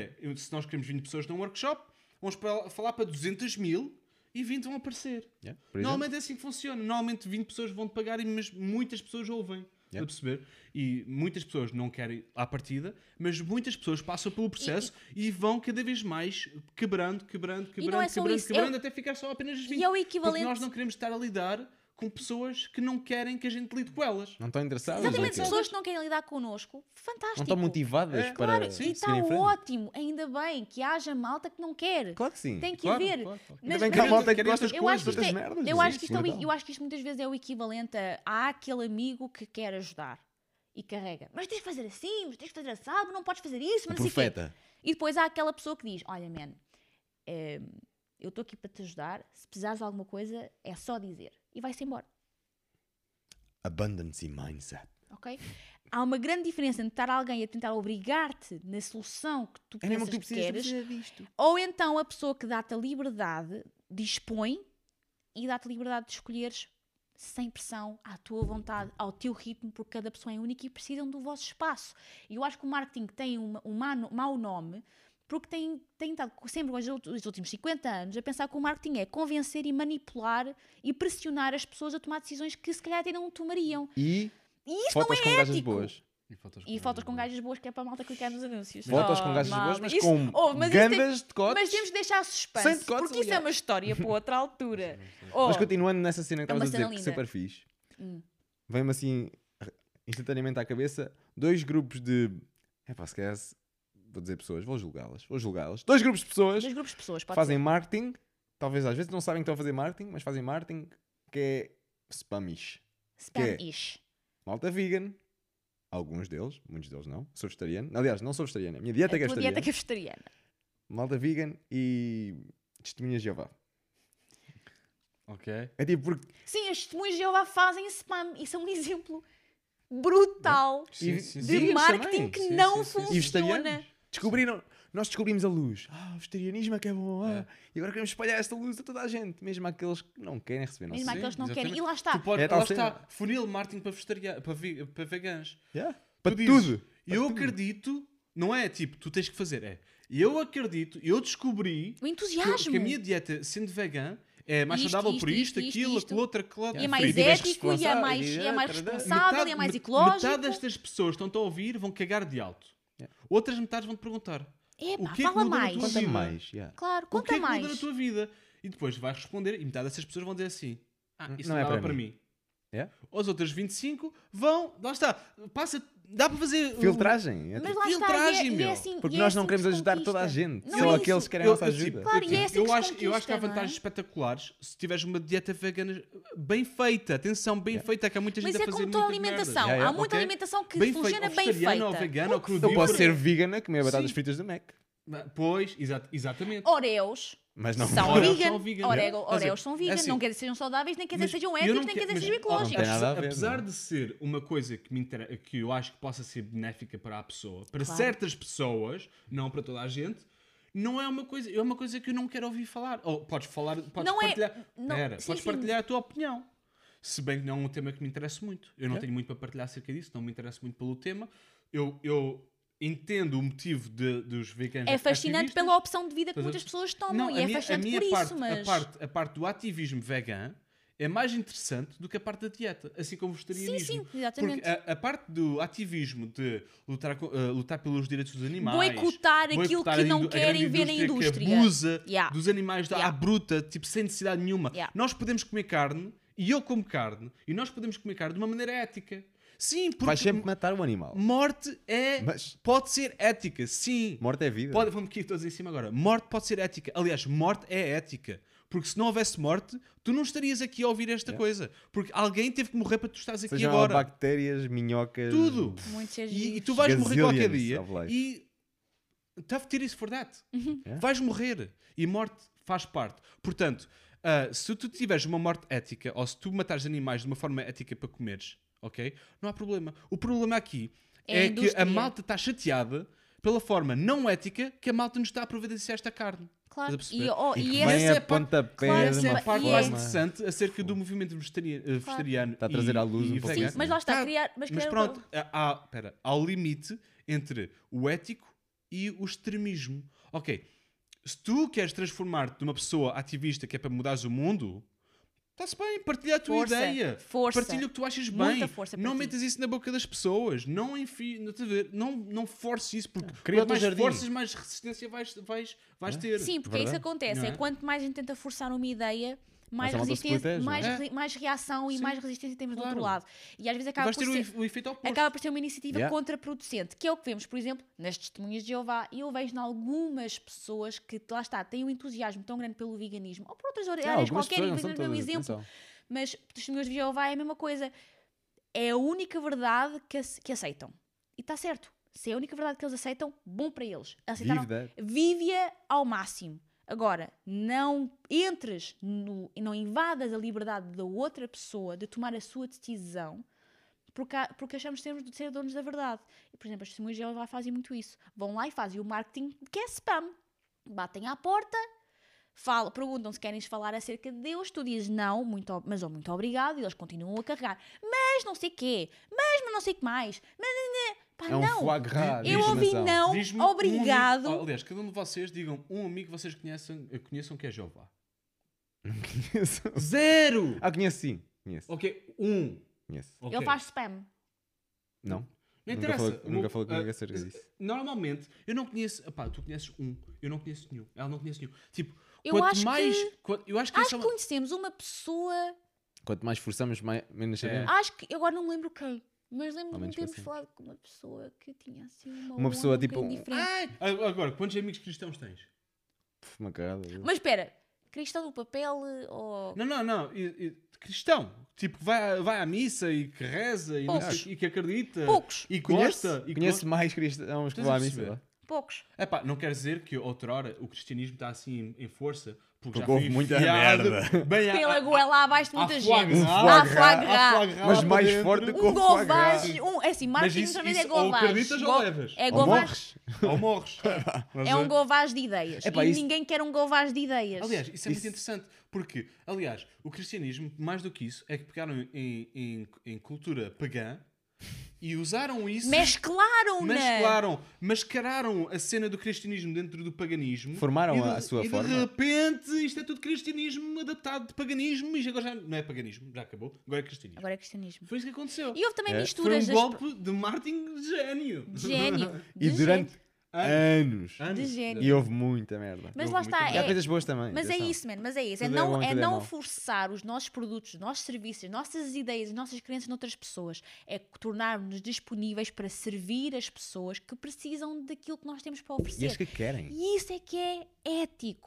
Speaker 3: Se nós queremos 20 pessoas num workshop, vamos falar para 200 mil e 20 vão aparecer.
Speaker 1: Yeah, por exemplo.
Speaker 3: Normalmente é assim que funciona. Normalmente 20 pessoas vão-te pagar, mas muitas pessoas ouvem.
Speaker 1: Yeah.
Speaker 3: A perceber? E muitas pessoas não querem à partida, mas muitas pessoas passam pelo processo e vão cada vez mais quebrando,
Speaker 4: não é só isso,
Speaker 3: até ficar só apenas 20.
Speaker 4: E é o
Speaker 3: Porque
Speaker 4: equivalente.
Speaker 3: nós não queremos estar a lidar com pessoas que não querem que a gente lide com elas.
Speaker 1: Não estão interessados.
Speaker 4: Exatamente,
Speaker 1: ou quê?
Speaker 4: pessoas que não querem lidar connosco, fantástico.
Speaker 1: Não estão motivadas
Speaker 3: É,
Speaker 1: para
Speaker 4: Claro, e
Speaker 1: seguir
Speaker 4: está
Speaker 1: em frente.
Speaker 4: ótimo, ainda bem que haja malta que não quer.
Speaker 1: Claro que sim.
Speaker 4: Tem que
Speaker 3: Claro,
Speaker 4: haver.
Speaker 3: claro.
Speaker 1: Ainda
Speaker 4: Mas-
Speaker 1: bem que há
Speaker 4: mas-
Speaker 1: malta que
Speaker 3: querem
Speaker 1: gosta
Speaker 3: estas
Speaker 1: de
Speaker 4: eu acho que
Speaker 1: coisas,
Speaker 4: isto
Speaker 1: das
Speaker 4: é,
Speaker 1: merdas.
Speaker 4: eu acho que
Speaker 1: Sim, legal.
Speaker 4: eu acho que isto muitas vezes é o equivalente a aquele amigo que quer ajudar e carrega. Mas tens que fazer assim, mas tens que fazer assado, não podes fazer isso,
Speaker 1: O
Speaker 4: mas não sei o quê.
Speaker 1: profeta.
Speaker 4: E depois há aquela pessoa que diz, olha man, eu estou aqui para te ajudar, se precisares de alguma coisa é só dizer. E vai-se embora,
Speaker 1: Abundance mindset.
Speaker 4: ok? Há uma grande diferença entre estar alguém a tentar obrigar-te na solução que tu
Speaker 1: É mesmo
Speaker 4: pensas
Speaker 1: que tu
Speaker 4: que
Speaker 1: precisas
Speaker 4: queres,
Speaker 1: fazer disto.
Speaker 4: ou então a pessoa que dá-te a liberdade dispõe e dá-te a liberdade de escolheres sem pressão, à tua vontade, ao teu ritmo, porque cada pessoa é única e precisam do vosso espaço. E eu acho que o marketing tem um mau nome porque tem estado sempre os últimos 50 anos a pensar que o marketing é convencer e manipular e pressionar as pessoas a tomar decisões que se calhar até não tomariam.
Speaker 1: E
Speaker 4: E isso
Speaker 1: fotos
Speaker 4: não
Speaker 1: com
Speaker 4: é
Speaker 1: gajas
Speaker 4: ético.
Speaker 1: boas.
Speaker 4: E fotos com gajas boas que é para a malta clicar nos anúncios.
Speaker 1: Fotos com
Speaker 4: Oh,
Speaker 1: gajas
Speaker 4: malta.
Speaker 1: boas, mas
Speaker 4: Isso-
Speaker 1: com
Speaker 4: oh, mas isso tem-
Speaker 1: gandas de cotes.
Speaker 4: Mas temos de deixar
Speaker 1: Sem
Speaker 4: suspense,
Speaker 1: decotes,
Speaker 4: porque isso é
Speaker 1: aliás.
Speaker 4: uma história para outra altura. Oh,
Speaker 1: Mas continuando nessa cena que
Speaker 4: É uma
Speaker 1: estavas a
Speaker 4: cena
Speaker 1: dizer, que
Speaker 4: linda.
Speaker 1: super fixe,
Speaker 4: Hum.
Speaker 1: vem-me assim instantaneamente à cabeça dois grupos de. Se calhar vou dizer pessoas, vou julgá-las. Dois grupos de pessoas
Speaker 4: dois grupos de pessoas, pode
Speaker 1: fazem
Speaker 4: ser.
Speaker 1: marketing, talvez às vezes não sabem que estão a fazer marketing, mas fazem marketing que é spamish.
Speaker 4: Spam-ish.
Speaker 1: Malta vegan, alguns deles, muitos deles não. Sou vegetariano. Aliás, não sou vegetariano, a minha dieta é
Speaker 4: A tua
Speaker 1: vegetariana.
Speaker 4: dieta é vegetariana.
Speaker 1: Malta vegan e testemunhas de Jeová.
Speaker 3: Ok.
Speaker 1: É tipo porque.
Speaker 4: Sim, as testemunhas de Jeová fazem spam. Isso é um exemplo brutal
Speaker 3: Sim,
Speaker 4: de
Speaker 3: sim,
Speaker 1: Vegans
Speaker 4: marketing
Speaker 1: também.
Speaker 4: que
Speaker 3: Sim,
Speaker 4: não
Speaker 3: sim, sim.
Speaker 1: E
Speaker 4: funciona.
Speaker 1: vegetarianos. Nós descobrimos a luz. O vegetarianismo é que é bom. E agora queremos espalhar esta luz a toda a gente. Mesmo aqueles que não querem receber.
Speaker 4: Mesmo
Speaker 1: Não
Speaker 4: aqueles que não
Speaker 3: exatamente.
Speaker 4: querem. E lá está.
Speaker 3: Tu podes,
Speaker 1: É tal
Speaker 3: lá
Speaker 1: cena.
Speaker 3: está. Funil marketing para vegans.
Speaker 1: Para
Speaker 3: Tu dizes,
Speaker 1: tudo.
Speaker 3: Eu acredito, não é tipo, tu tens que fazer, eu acredito, eu descobri
Speaker 4: O entusiasmo.
Speaker 3: que a minha dieta, sendo vegan, é mais
Speaker 4: Isto,
Speaker 3: saudável
Speaker 4: isto,
Speaker 3: por isto,
Speaker 4: isto,
Speaker 3: aquilo,
Speaker 4: isto.
Speaker 3: aquilo, outro, aquilo outro.
Speaker 4: E é mais
Speaker 1: Frito, és
Speaker 4: ético, e é mais
Speaker 1: responsável,
Speaker 4: responsável, e é mais ecológico.
Speaker 3: Metade destas pessoas que estão a ouvir vão cagar de alto. Outras metades vão te perguntar,
Speaker 4: Epá,
Speaker 3: o que é que
Speaker 4: fala
Speaker 3: muda na
Speaker 4: mais.
Speaker 3: tua
Speaker 1: Conta
Speaker 3: vida?
Speaker 1: mais.
Speaker 4: Claro,
Speaker 3: O que
Speaker 4: conta
Speaker 3: é que muda
Speaker 4: mais.
Speaker 3: na tua vida? E depois vais responder, e metade dessas pessoas vão dizer assim, isso
Speaker 1: Não
Speaker 3: não
Speaker 1: é
Speaker 3: dava
Speaker 1: para
Speaker 3: para
Speaker 1: mim.
Speaker 3: mim.
Speaker 1: Yeah.
Speaker 3: As outras 25 vão, lá está, dá para fazer...
Speaker 1: Filtragem. É
Speaker 4: Mas
Speaker 1: tipo-
Speaker 4: lá está,
Speaker 3: Filtragem,
Speaker 4: e é
Speaker 3: meu.
Speaker 4: assim,
Speaker 1: Porque
Speaker 4: e é
Speaker 1: nós não
Speaker 4: assim
Speaker 1: queremos
Speaker 4: que se
Speaker 1: ajudar toda a
Speaker 4: conquista.
Speaker 1: gente.
Speaker 4: Não
Speaker 1: Só
Speaker 4: é
Speaker 1: aqueles
Speaker 4: isso.
Speaker 1: que querem a nossa ajuda.
Speaker 4: Claro, e é assim que se
Speaker 3: eu acho que há
Speaker 4: conquista, não é?
Speaker 3: vantagens espetaculares se tiveres uma dieta vegana bem feita. Atenção, bem feita, que há muita
Speaker 4: Mas
Speaker 3: gente
Speaker 4: é
Speaker 3: a fazer
Speaker 4: como toda
Speaker 3: muitas merdas.
Speaker 4: alimentação. Há muita
Speaker 3: Ok?
Speaker 4: alimentação que
Speaker 3: Bem
Speaker 4: funciona
Speaker 3: feito, ou
Speaker 4: bem
Speaker 3: vegetariano,
Speaker 4: feita.
Speaker 3: ou vegano, ou
Speaker 1: Eu
Speaker 3: crudívoro.
Speaker 1: posso ser vegan a comer batatas
Speaker 3: Sim.
Speaker 1: fritas do Mac.
Speaker 3: Pois, exatamente.
Speaker 4: Oreos
Speaker 1: Mas não
Speaker 4: são
Speaker 3: Oreos
Speaker 4: vegan.
Speaker 3: são vegan.
Speaker 4: Oreos são vegan.
Speaker 3: assim,
Speaker 4: não quer dizer que sejam saudáveis, nem quer dizer
Speaker 3: mas
Speaker 4: que sejam
Speaker 3: eu
Speaker 4: éticos,
Speaker 3: não
Speaker 4: nem quer
Speaker 3: quero-
Speaker 4: dizer que sejam
Speaker 3: mas,
Speaker 4: ecológicos.
Speaker 1: tem nada a ver,
Speaker 3: apesar
Speaker 1: não.
Speaker 3: de ser uma coisa que eu acho que possa ser benéfica para a pessoa, para
Speaker 4: Claro.
Speaker 3: certas pessoas, não para toda a gente, não é uma coisa que eu não quero ouvir falar. Ou podes
Speaker 4: Não é-
Speaker 3: partilhar.
Speaker 4: não-
Speaker 3: Pera,
Speaker 4: sim,
Speaker 3: podes
Speaker 4: sim.
Speaker 3: partilhar a tua opinião. Se bem que não é um tema que me interessa muito. Eu não tenho muito para partilhar acerca disso, não me interesso muito pelo tema. Eu entendo o motivo dos veganos.
Speaker 4: É fascinante
Speaker 3: ativistas.
Speaker 4: pela opção de vida que
Speaker 3: Estás a
Speaker 4: muitas
Speaker 3: perceber?
Speaker 4: pessoas tomam
Speaker 3: Não,
Speaker 4: e é fascinante por
Speaker 3: parte,
Speaker 4: isso, mas...
Speaker 3: a parte do ativismo vegan é mais interessante do que a parte da dieta, assim como o vegetarianismo.
Speaker 4: Sim, exatamente.
Speaker 3: Porque a parte do ativismo de lutar pelos direitos dos animais,
Speaker 4: Boicotar aquilo que não
Speaker 3: a
Speaker 4: querem
Speaker 3: grande
Speaker 4: ver na
Speaker 3: que
Speaker 4: indústria.
Speaker 3: abusa
Speaker 4: Yeah.
Speaker 3: dos animais à bruta, tipo, sem necessidade nenhuma.
Speaker 4: Yeah.
Speaker 3: Nós podemos comer carne, e eu como carne, e nós podemos comer carne de uma maneira ética. Sim, porque
Speaker 1: Vais sempre matar o animal.
Speaker 3: morte
Speaker 1: Mas
Speaker 3: pode ser ética, sim.
Speaker 1: morte é vida.
Speaker 3: Vamos aqui todos em cima agora. Morte pode ser ética. Aliás, morte é ética. Porque se não houvesse morte, tu não estarias aqui a ouvir esta coisa. Porque alguém teve que morrer para tu estás aqui
Speaker 1: Sejam
Speaker 3: agora.
Speaker 1: bactérias, minhocas...
Speaker 3: Tudo.
Speaker 4: Muitos seres
Speaker 3: E
Speaker 4: vivos.
Speaker 3: tu vais morrer qualquer
Speaker 1: Gazillions
Speaker 3: dia.
Speaker 1: of life.
Speaker 3: E tough titties for that.
Speaker 1: Yeah.
Speaker 3: Vais morrer. E morte faz parte. Portanto, se tu tiveres uma morte ética, ou se tu matares animais de uma forma ética para comeres, ok? Não há problema. O problema aqui
Speaker 4: É a
Speaker 3: é que a
Speaker 4: indústria.
Speaker 3: malta está chateada pela forma não ética que a malta nos está a providenciar esta carne.
Speaker 4: Claro.
Speaker 3: Estás a perceber?
Speaker 1: E que
Speaker 4: E
Speaker 1: vem
Speaker 4: esse
Speaker 1: a
Speaker 3: essa é a parte-
Speaker 1: pontapé
Speaker 4: claro,
Speaker 1: de
Speaker 3: Essa é
Speaker 1: uma
Speaker 3: a parte
Speaker 4: e é-
Speaker 3: mais
Speaker 1: forma...
Speaker 3: interessante acerca do movimento vegetariano.
Speaker 1: Está a trazer à luz um pouco
Speaker 3: vegan.
Speaker 1: isso.
Speaker 4: Mas lá está,
Speaker 3: Tá,
Speaker 4: criar...
Speaker 3: Mas
Speaker 4: criar-
Speaker 3: pronto, há o limite entre o ético e o extremismo. Ok, se tu queres transformar-te numa pessoa ativista que é para mudares o mundo, está-se bem, partilha a tua
Speaker 4: Força,
Speaker 3: ideia.
Speaker 4: força.
Speaker 3: Partilha o que tu achas
Speaker 4: Muita
Speaker 3: bem.
Speaker 4: força para
Speaker 3: Não
Speaker 4: ti.
Speaker 3: metas isso na boca das pessoas. Não enfie, não forces isso, porque
Speaker 1: Cria o
Speaker 3: quanto
Speaker 1: teu
Speaker 3: mais
Speaker 1: jardim.
Speaker 3: forças, mais resistência vais ter.
Speaker 4: Sim, porque é isso que
Speaker 1: Verdade.
Speaker 4: acontece.
Speaker 3: Não
Speaker 4: É
Speaker 3: é?
Speaker 4: quanto mais a gente tenta forçar uma ideia, mais
Speaker 1: a malta se
Speaker 4: resistência,
Speaker 1: protege,
Speaker 4: mais,
Speaker 3: não é?
Speaker 4: mais reação e
Speaker 3: Sim.
Speaker 4: mais resistência temos do
Speaker 3: Claro.
Speaker 4: outro lado. E às vezes
Speaker 3: E
Speaker 4: acaba
Speaker 3: vais
Speaker 4: por
Speaker 3: ter
Speaker 4: ser...
Speaker 3: o efeito oposto.
Speaker 4: Acaba por ser uma iniciativa
Speaker 1: Yeah.
Speaker 4: contraproducente, que é o que vemos, por exemplo, nas testemunhas de Jeová, e eu vejo em algumas pessoas que, lá está, têm um entusiasmo tão grande pelo veganismo, ou por outras áreas
Speaker 1: algumas
Speaker 4: qualquer, e
Speaker 1: pessoas não
Speaker 4: veganismo é
Speaker 1: são
Speaker 4: um
Speaker 1: todas,
Speaker 4: exemplo,
Speaker 1: atenção.
Speaker 4: mas testemunhas de Jeová é a mesma coisa. É a única verdade que aceitam. E está certo. Se é a única verdade que eles aceitam, bom para eles. Aceitaram,
Speaker 1: Vive that.
Speaker 4: vive-a ao máximo. Agora, não entres e não invadas a liberdade da outra pessoa de tomar a sua decisão porque achamos de ser donos da verdade. E, por exemplo, as testemunhas de Jeová fazem muito isso. Vão lá e fazem o marketing que é spam. Batem à porta, perguntam se querem falar acerca de Deus, tu dizes não, muito obrigado, e eles continuam a carregar. Mas não sei quê, mas não sei o que mais. Pá,
Speaker 1: É um
Speaker 4: não.
Speaker 1: foie gras de
Speaker 4: Eu ouvi
Speaker 1: informação.
Speaker 4: não,
Speaker 3: Diz-me
Speaker 4: obrigado.
Speaker 3: Um amigo, aliás, cada um de vocês digam um amigo que vocês conheçam que é Jeová.
Speaker 1: Conheço.
Speaker 3: Zero!
Speaker 1: Conheço sim. Conheço.
Speaker 3: Ok,
Speaker 1: Conheço.
Speaker 3: Ok.
Speaker 4: Ele faz spam.
Speaker 1: Não?
Speaker 3: Não
Speaker 1: Nunca
Speaker 3: interessa.
Speaker 1: falei- nunca falei comigo acerca disso.
Speaker 3: Normalmente, eu não conheço. Opá, tu conheces um, eu não conheço nenhum. Ela não conhece nenhum. Tipo,
Speaker 4: Eu
Speaker 3: quanto
Speaker 4: acho
Speaker 3: mais.
Speaker 4: que-
Speaker 3: Eu acho que
Speaker 4: Acho
Speaker 3: essa é
Speaker 4: que
Speaker 3: uma-
Speaker 4: conhecemos uma pessoa.
Speaker 1: Quanto mais forçamos, menos sabemos.
Speaker 4: Acho que. Eu agora não me lembro quem. Mas lembro-me de
Speaker 1: menos
Speaker 4: termos
Speaker 1: pacientes.
Speaker 4: falado com uma pessoa que tinha assim
Speaker 1: Uma pessoa,
Speaker 4: onda um
Speaker 1: tipo,
Speaker 4: bocadinho diferente.
Speaker 3: Agora, quantos amigos cristãos tens?
Speaker 1: Uma cagada.
Speaker 4: Mas espera, cristão do papel ou.
Speaker 3: Não. Cristão. Tipo, vai à missa e que reza e, não
Speaker 4: Poucos.
Speaker 3: sei- e que acredita.
Speaker 4: Poucos.
Speaker 3: E
Speaker 1: Conheço,
Speaker 3: gosta. E
Speaker 1: conheço mais cristãos que
Speaker 3: Estás
Speaker 1: vão
Speaker 3: a
Speaker 1: à missa.
Speaker 3: perceber?
Speaker 1: lá.
Speaker 4: Poucos.
Speaker 3: Epá, não quer dizer que outrora o cristianismo está assim em força. Porque
Speaker 1: Porque
Speaker 3: já
Speaker 1: houve
Speaker 3: foi
Speaker 1: muita
Speaker 3: enfiado
Speaker 1: merda.
Speaker 3: bem
Speaker 4: Pela goela abaixo de
Speaker 3: à
Speaker 4: muita
Speaker 3: foie
Speaker 4: gente.
Speaker 3: gras.
Speaker 4: À foie
Speaker 3: à
Speaker 4: gras.
Speaker 3: foie gras
Speaker 1: Mas
Speaker 3: para
Speaker 1: mais
Speaker 3: dentro.
Speaker 1: forte do que
Speaker 4: Um
Speaker 1: o foie gras.
Speaker 4: govage. É assim, marketing
Speaker 3: isso-
Speaker 4: também é
Speaker 3: isso ou
Speaker 4: govage.
Speaker 3: acreditas ou levas.
Speaker 4: É
Speaker 1: Ou
Speaker 4: govage.
Speaker 1: morres.
Speaker 3: Ou morres. Mas,
Speaker 4: É um govage de ideias.
Speaker 1: Epá,
Speaker 4: E
Speaker 1: isso-
Speaker 4: ninguém quer um govage de ideias.
Speaker 3: Aliás, isso é muito
Speaker 1: Isso-
Speaker 3: interessante, porque, aliás, o cristianismo, mais do que isso, é que pegaram em cultura pagã e usaram isso, mascararam a cena do cristianismo dentro do paganismo.
Speaker 1: Formaram
Speaker 3: e de-
Speaker 1: a sua
Speaker 3: e
Speaker 1: forma.
Speaker 3: de repente, isto é tudo cristianismo adaptado de paganismo, e agora já não é paganismo, já acabou, agora é cristianismo.
Speaker 4: Agora é cristianismo.
Speaker 3: Foi isso que aconteceu.
Speaker 4: E houve também
Speaker 1: É.
Speaker 3: Foi
Speaker 4: misturas
Speaker 3: um golpe de marketing de gênio.
Speaker 4: de gênio.
Speaker 1: E
Speaker 4: de
Speaker 1: durante
Speaker 4: gênio.
Speaker 1: anos.
Speaker 4: De gênio.
Speaker 1: E houve muita merda.
Speaker 4: Mas
Speaker 3: Houve
Speaker 4: lá
Speaker 3: muita
Speaker 4: está.
Speaker 1: E há
Speaker 4: É,
Speaker 1: coisas boas também.
Speaker 4: mas é
Speaker 1: atenção.
Speaker 4: isso, man. Mas é isso. É
Speaker 1: Tudo é
Speaker 4: não,
Speaker 1: bom e
Speaker 4: é
Speaker 1: tudo é
Speaker 4: não
Speaker 1: mau.
Speaker 4: forçar os nossos produtos, os nossos serviços, as nossas ideias, as nossas crenças noutras pessoas. É tornarmos-nos disponíveis para servir as pessoas que precisam daquilo que nós temos para
Speaker 1: E as
Speaker 4: oferecer.
Speaker 1: que querem.
Speaker 4: E isso é que é ético.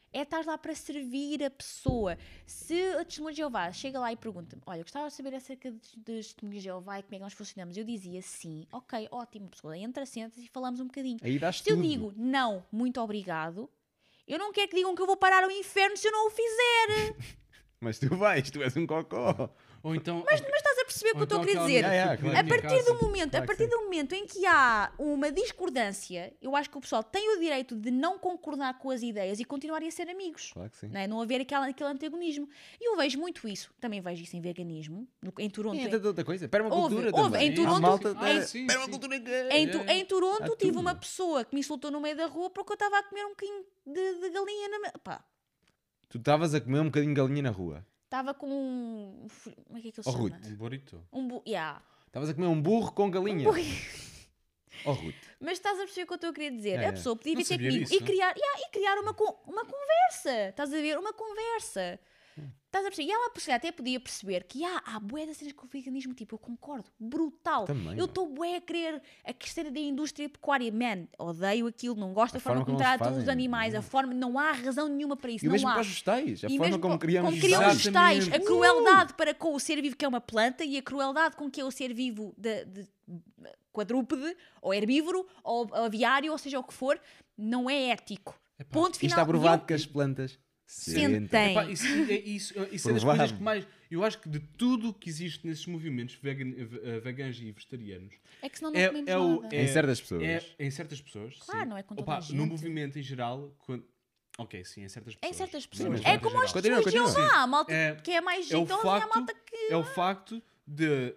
Speaker 4: É estar lá para servir a pessoa. Se a Testemunha de Jeová chega lá e pergunta-me, olha, gostava de saber acerca das Testemunhas de Jeová e como é que nós funcionamos, eu dizia sim, ok, ótimo, pessoa, entra, senta e falamos um bocadinho.
Speaker 1: Aí dás
Speaker 4: Se eu
Speaker 1: tudo.
Speaker 4: digo não, muito obrigado, eu não quero que digam que eu vou parar ao inferno se eu não o fizer.
Speaker 1: Mas tu vais, tu és um cocó.
Speaker 3: Ou então...
Speaker 4: Mas estás a perceber o que eu estou a querer dizer? A partir do momento em que há uma discordância, eu acho que o pessoal tem o direito de não concordar com as ideias e continuarem a ser amigos.
Speaker 1: Claro que sim.
Speaker 4: Não haver aquele antagonismo. E eu vejo muito isso. Também vejo isso em veganismo. Em Toronto.
Speaker 1: E entra outra coisa. Permacultura também.
Speaker 4: Em Toronto,
Speaker 1: Permacultura
Speaker 4: em Toronto
Speaker 1: Há
Speaker 4: tive
Speaker 1: tudo.
Speaker 4: uma pessoa que me insultou no meio da rua porque eu estava a comer um bocadinho de galinha na... Pá,
Speaker 1: Tu estavas a comer um bocadinho de galinha na rua.
Speaker 4: estava com um... Como é que ele se
Speaker 1: Oh,
Speaker 4: chama?
Speaker 1: Ruth.
Speaker 3: Um burrito.
Speaker 4: Yeah.
Speaker 1: Estavas a comer um burro com galinha. Oh, Ruth.
Speaker 4: Mas estás a perceber o que eu estou a querer dizer?
Speaker 1: É,
Speaker 4: A pessoa podia
Speaker 3: Não
Speaker 4: vir ter
Speaker 3: sabia
Speaker 4: comigo
Speaker 3: disso.
Speaker 4: e criar uma conversa. Estás a ver? Uma conversa. Estás a perceber? E ela até podia perceber que há bué das cenas com o veganismo, tipo, eu concordo, brutal.
Speaker 1: Também,
Speaker 4: Eu estou bué a querer a cena da indústria pecuária, man, odeio aquilo, não gosto da forma como
Speaker 1: como eles
Speaker 4: tratam os
Speaker 1: fazem,
Speaker 4: animais, a forma, não há razão nenhuma para isso,
Speaker 1: E
Speaker 4: não
Speaker 1: mesmo
Speaker 4: há.
Speaker 1: para os vegetais. A
Speaker 4: E
Speaker 1: forma
Speaker 4: mesmo
Speaker 1: como criamos
Speaker 4: os vegetais,
Speaker 3: Exatamente.
Speaker 4: a crueldade para com o ser vivo que é uma planta e a crueldade com que é o ser vivo de quadrúpede, ou herbívoro, ou aviário, ou seja o que for, não é ético. Ponto
Speaker 1: Isto
Speaker 4: final.
Speaker 1: está provado
Speaker 4: E eu-
Speaker 1: que as plantas
Speaker 4: Sentem.
Speaker 3: Epá, isso é das coisas que mais... Eu acho que de tudo que existe nesses movimentos veganos e vegetarianos...
Speaker 4: É que senão não comemos nada.
Speaker 1: Em certas pessoas.
Speaker 3: Em certas pessoas,
Speaker 4: Claro,
Speaker 3: sim.
Speaker 4: não é com toda
Speaker 3: Opa,
Speaker 4: a gente.
Speaker 3: no movimento em geral... Ok, sim, em certas pessoas.
Speaker 4: Em certas
Speaker 3: No
Speaker 4: pessoas.
Speaker 3: movimento
Speaker 4: É
Speaker 3: em
Speaker 4: como
Speaker 3: geral.
Speaker 4: os
Speaker 1: Continua,
Speaker 4: testemunhos de
Speaker 1: continua.
Speaker 4: Jeová, a malta
Speaker 3: É-
Speaker 4: que é mais
Speaker 3: É o
Speaker 4: jeitosa e a
Speaker 3: facto,
Speaker 4: malta que...
Speaker 3: é o facto de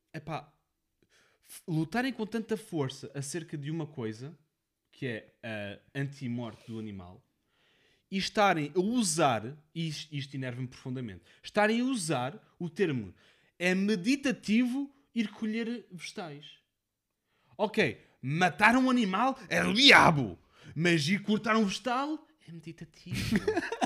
Speaker 3: lutarem com tanta força acerca de uma coisa que é a anti-morte do animal e estarem a usar, e isto enerva-me profundamente, estarem a usar o termo é meditativo ir colher vegetais. Ok, matar um animal é o diabo, mas ir cortar um vegetal é meditativo.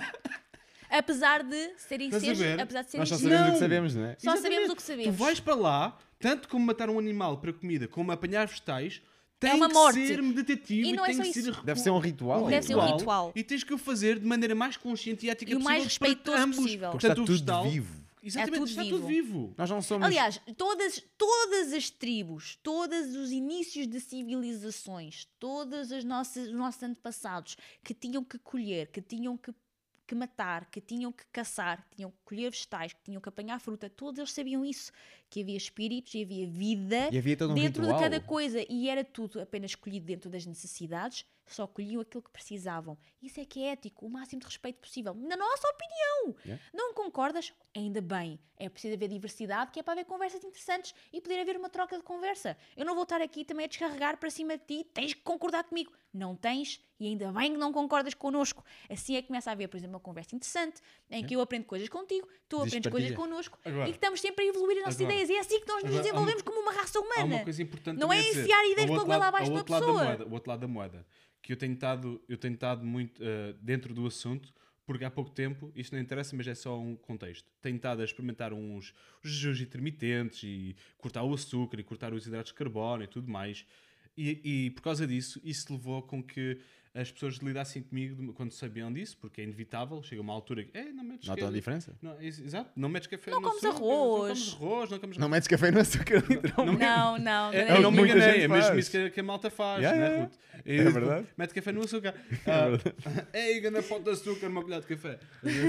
Speaker 4: Apesar de serem
Speaker 3: Estás a
Speaker 4: seres...
Speaker 3: ver?
Speaker 4: Apesar de serem
Speaker 1: Nós só
Speaker 4: seres-
Speaker 1: sabemos o que
Speaker 3: Não.
Speaker 1: sabemos, não é?
Speaker 4: Só
Speaker 3: Exatamente.
Speaker 4: sabemos o que sabemos.
Speaker 3: Tu vais para lá, tanto como matar um animal para comida, como apanhar vegetais, tem
Speaker 4: uma
Speaker 3: que
Speaker 4: morte.
Speaker 3: ser meditativo
Speaker 4: E não é
Speaker 3: tem
Speaker 4: só
Speaker 3: que ser
Speaker 4: isso.
Speaker 1: Deve ser um ritual.
Speaker 4: Deve ser um ritual.
Speaker 3: E tens que o fazer de maneira mais consciente e ética
Speaker 4: E o mais
Speaker 3: possível para
Speaker 4: respeitoso
Speaker 3: ambos.
Speaker 4: possível.
Speaker 1: Porque está
Speaker 3: Portanto, o
Speaker 1: tudo
Speaker 3: vegetal...
Speaker 1: vivo.
Speaker 3: Exatamente,
Speaker 4: É tudo
Speaker 3: está
Speaker 4: vivo.
Speaker 3: tudo vivo.
Speaker 1: Nós não somos...
Speaker 4: Aliás, todas as tribos, todos os inícios de civilizações, todos os nossos antepassados que tinham que colher, que tinham que matar, que tinham que caçar, que tinham que colher vegetais, que tinham que apanhar fruta, todos eles sabiam isso, que havia espíritos e havia vida
Speaker 1: E havia todo um
Speaker 4: dentro
Speaker 1: ritual.
Speaker 4: de cada coisa e era tudo apenas escolhido dentro das necessidades, só colhiam aquilo que precisavam. Isso é que é ético, o máximo de respeito possível. Na nossa opinião!
Speaker 1: Yeah.
Speaker 4: Não concordas? Ainda bem. É preciso haver diversidade, que é para haver conversas interessantes e poder haver uma troca de conversa. Eu não vou estar aqui também a descarregar para cima de ti, tens que concordar comigo. Não tens e ainda bem que não concordas connosco. Assim é que começa a haver, por exemplo, uma conversa interessante, em que eu aprendo coisas contigo, tu
Speaker 1: Existe
Speaker 4: aprendes coisas
Speaker 1: partilha.
Speaker 4: connosco
Speaker 3: Agora.
Speaker 4: e que estamos sempre a evoluir as nossas
Speaker 3: Agora.
Speaker 4: ideias. E é assim que nós nos
Speaker 3: Agora, há
Speaker 4: desenvolvemos como uma raça
Speaker 3: Há uma
Speaker 4: humana.
Speaker 3: coisa importante
Speaker 4: Não
Speaker 3: também
Speaker 4: é
Speaker 3: a dizer.
Speaker 4: enfiar ideias
Speaker 3: Ao
Speaker 4: para
Speaker 3: outro
Speaker 4: goela
Speaker 3: lado-
Speaker 4: abaixo
Speaker 3: ao
Speaker 4: da
Speaker 3: outro lado
Speaker 4: pessoa.
Speaker 3: moeda, o outro lado da moeda. Que eu tenho estado muito dentro do assunto, porque há pouco tempo, isto não interessa, mas é só um contexto. Tenho estado a experimentar uns jejuns intermitentes e cortar o açúcar e cortar os hidratos de carbono e tudo mais. E por causa disso, isso levou com que as pessoas lidassem comigo quando sabiam disso, porque é inevitável. Chega uma altura que não metes
Speaker 1: Notam a diferença?
Speaker 3: Não, exato, não metes café
Speaker 4: Não
Speaker 3: no
Speaker 4: comes
Speaker 3: açúcar,
Speaker 4: arroz.
Speaker 3: não comes
Speaker 1: Não metes café no açúcar, literalmente.
Speaker 4: Não.
Speaker 3: eu não me
Speaker 1: Muita
Speaker 3: enganei,
Speaker 1: gente
Speaker 3: é mesmo
Speaker 1: faz.
Speaker 3: isso que a malta faz,
Speaker 1: Yeah,
Speaker 3: né,
Speaker 1: yeah.
Speaker 3: Ruth?
Speaker 1: É verdade.
Speaker 3: Mete café no açúcar. Ei, ganda pó de açúcar, uma colher de café.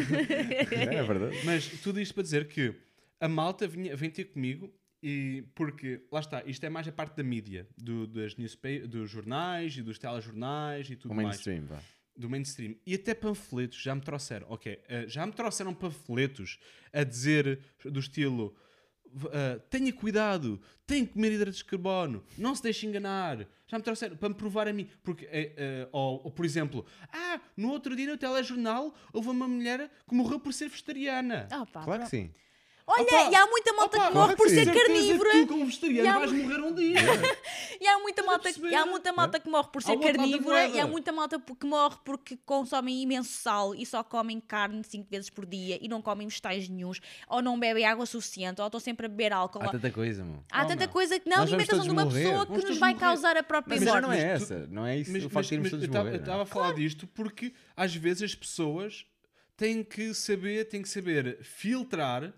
Speaker 1: É verdade.
Speaker 3: Mas tudo isto para dizer que a malta vem ter comigo e porque, lá está, isto é mais a parte da mídia, dos jornais e dos telejornais e tudo
Speaker 1: O
Speaker 3: mais.
Speaker 1: mainstream, vá.
Speaker 3: Do mainstream. E até panfletos já me trouxeram. Já me trouxeram panfletos a dizer do estilo tenha cuidado, tem que comer hidratos de carbono, não se deixe enganar. Já me trouxeram para me provar a mim. Porque, ou, por exemplo, no outro dia no telejornal houve uma mulher que morreu por ser vegetariana.
Speaker 4: Ah, pá,
Speaker 1: Claro que sim.
Speaker 4: Olha, e há muita malta que morre por ser carnívora.
Speaker 3: Tu, como vegetariano, vais morrer um dia.
Speaker 4: E há muita malta que morre por ser carnívora e há muita malta que morre porque consomem imenso sal e só comem carne 5 vezes por dia e não comem vegetais nenhuns ou não bebem água suficiente ou estão sempre a beber álcool.
Speaker 1: Há tanta coisa, mano.
Speaker 4: Há tanta coisa que na alimentação de uma pessoa que nos vai causar a própria
Speaker 1: Mas
Speaker 4: morte.
Speaker 1: não é essa. Não é isso. O facto de irmos todos morrer.
Speaker 3: Eu estava a falar disto porque às vezes as pessoas têm que saber filtrar,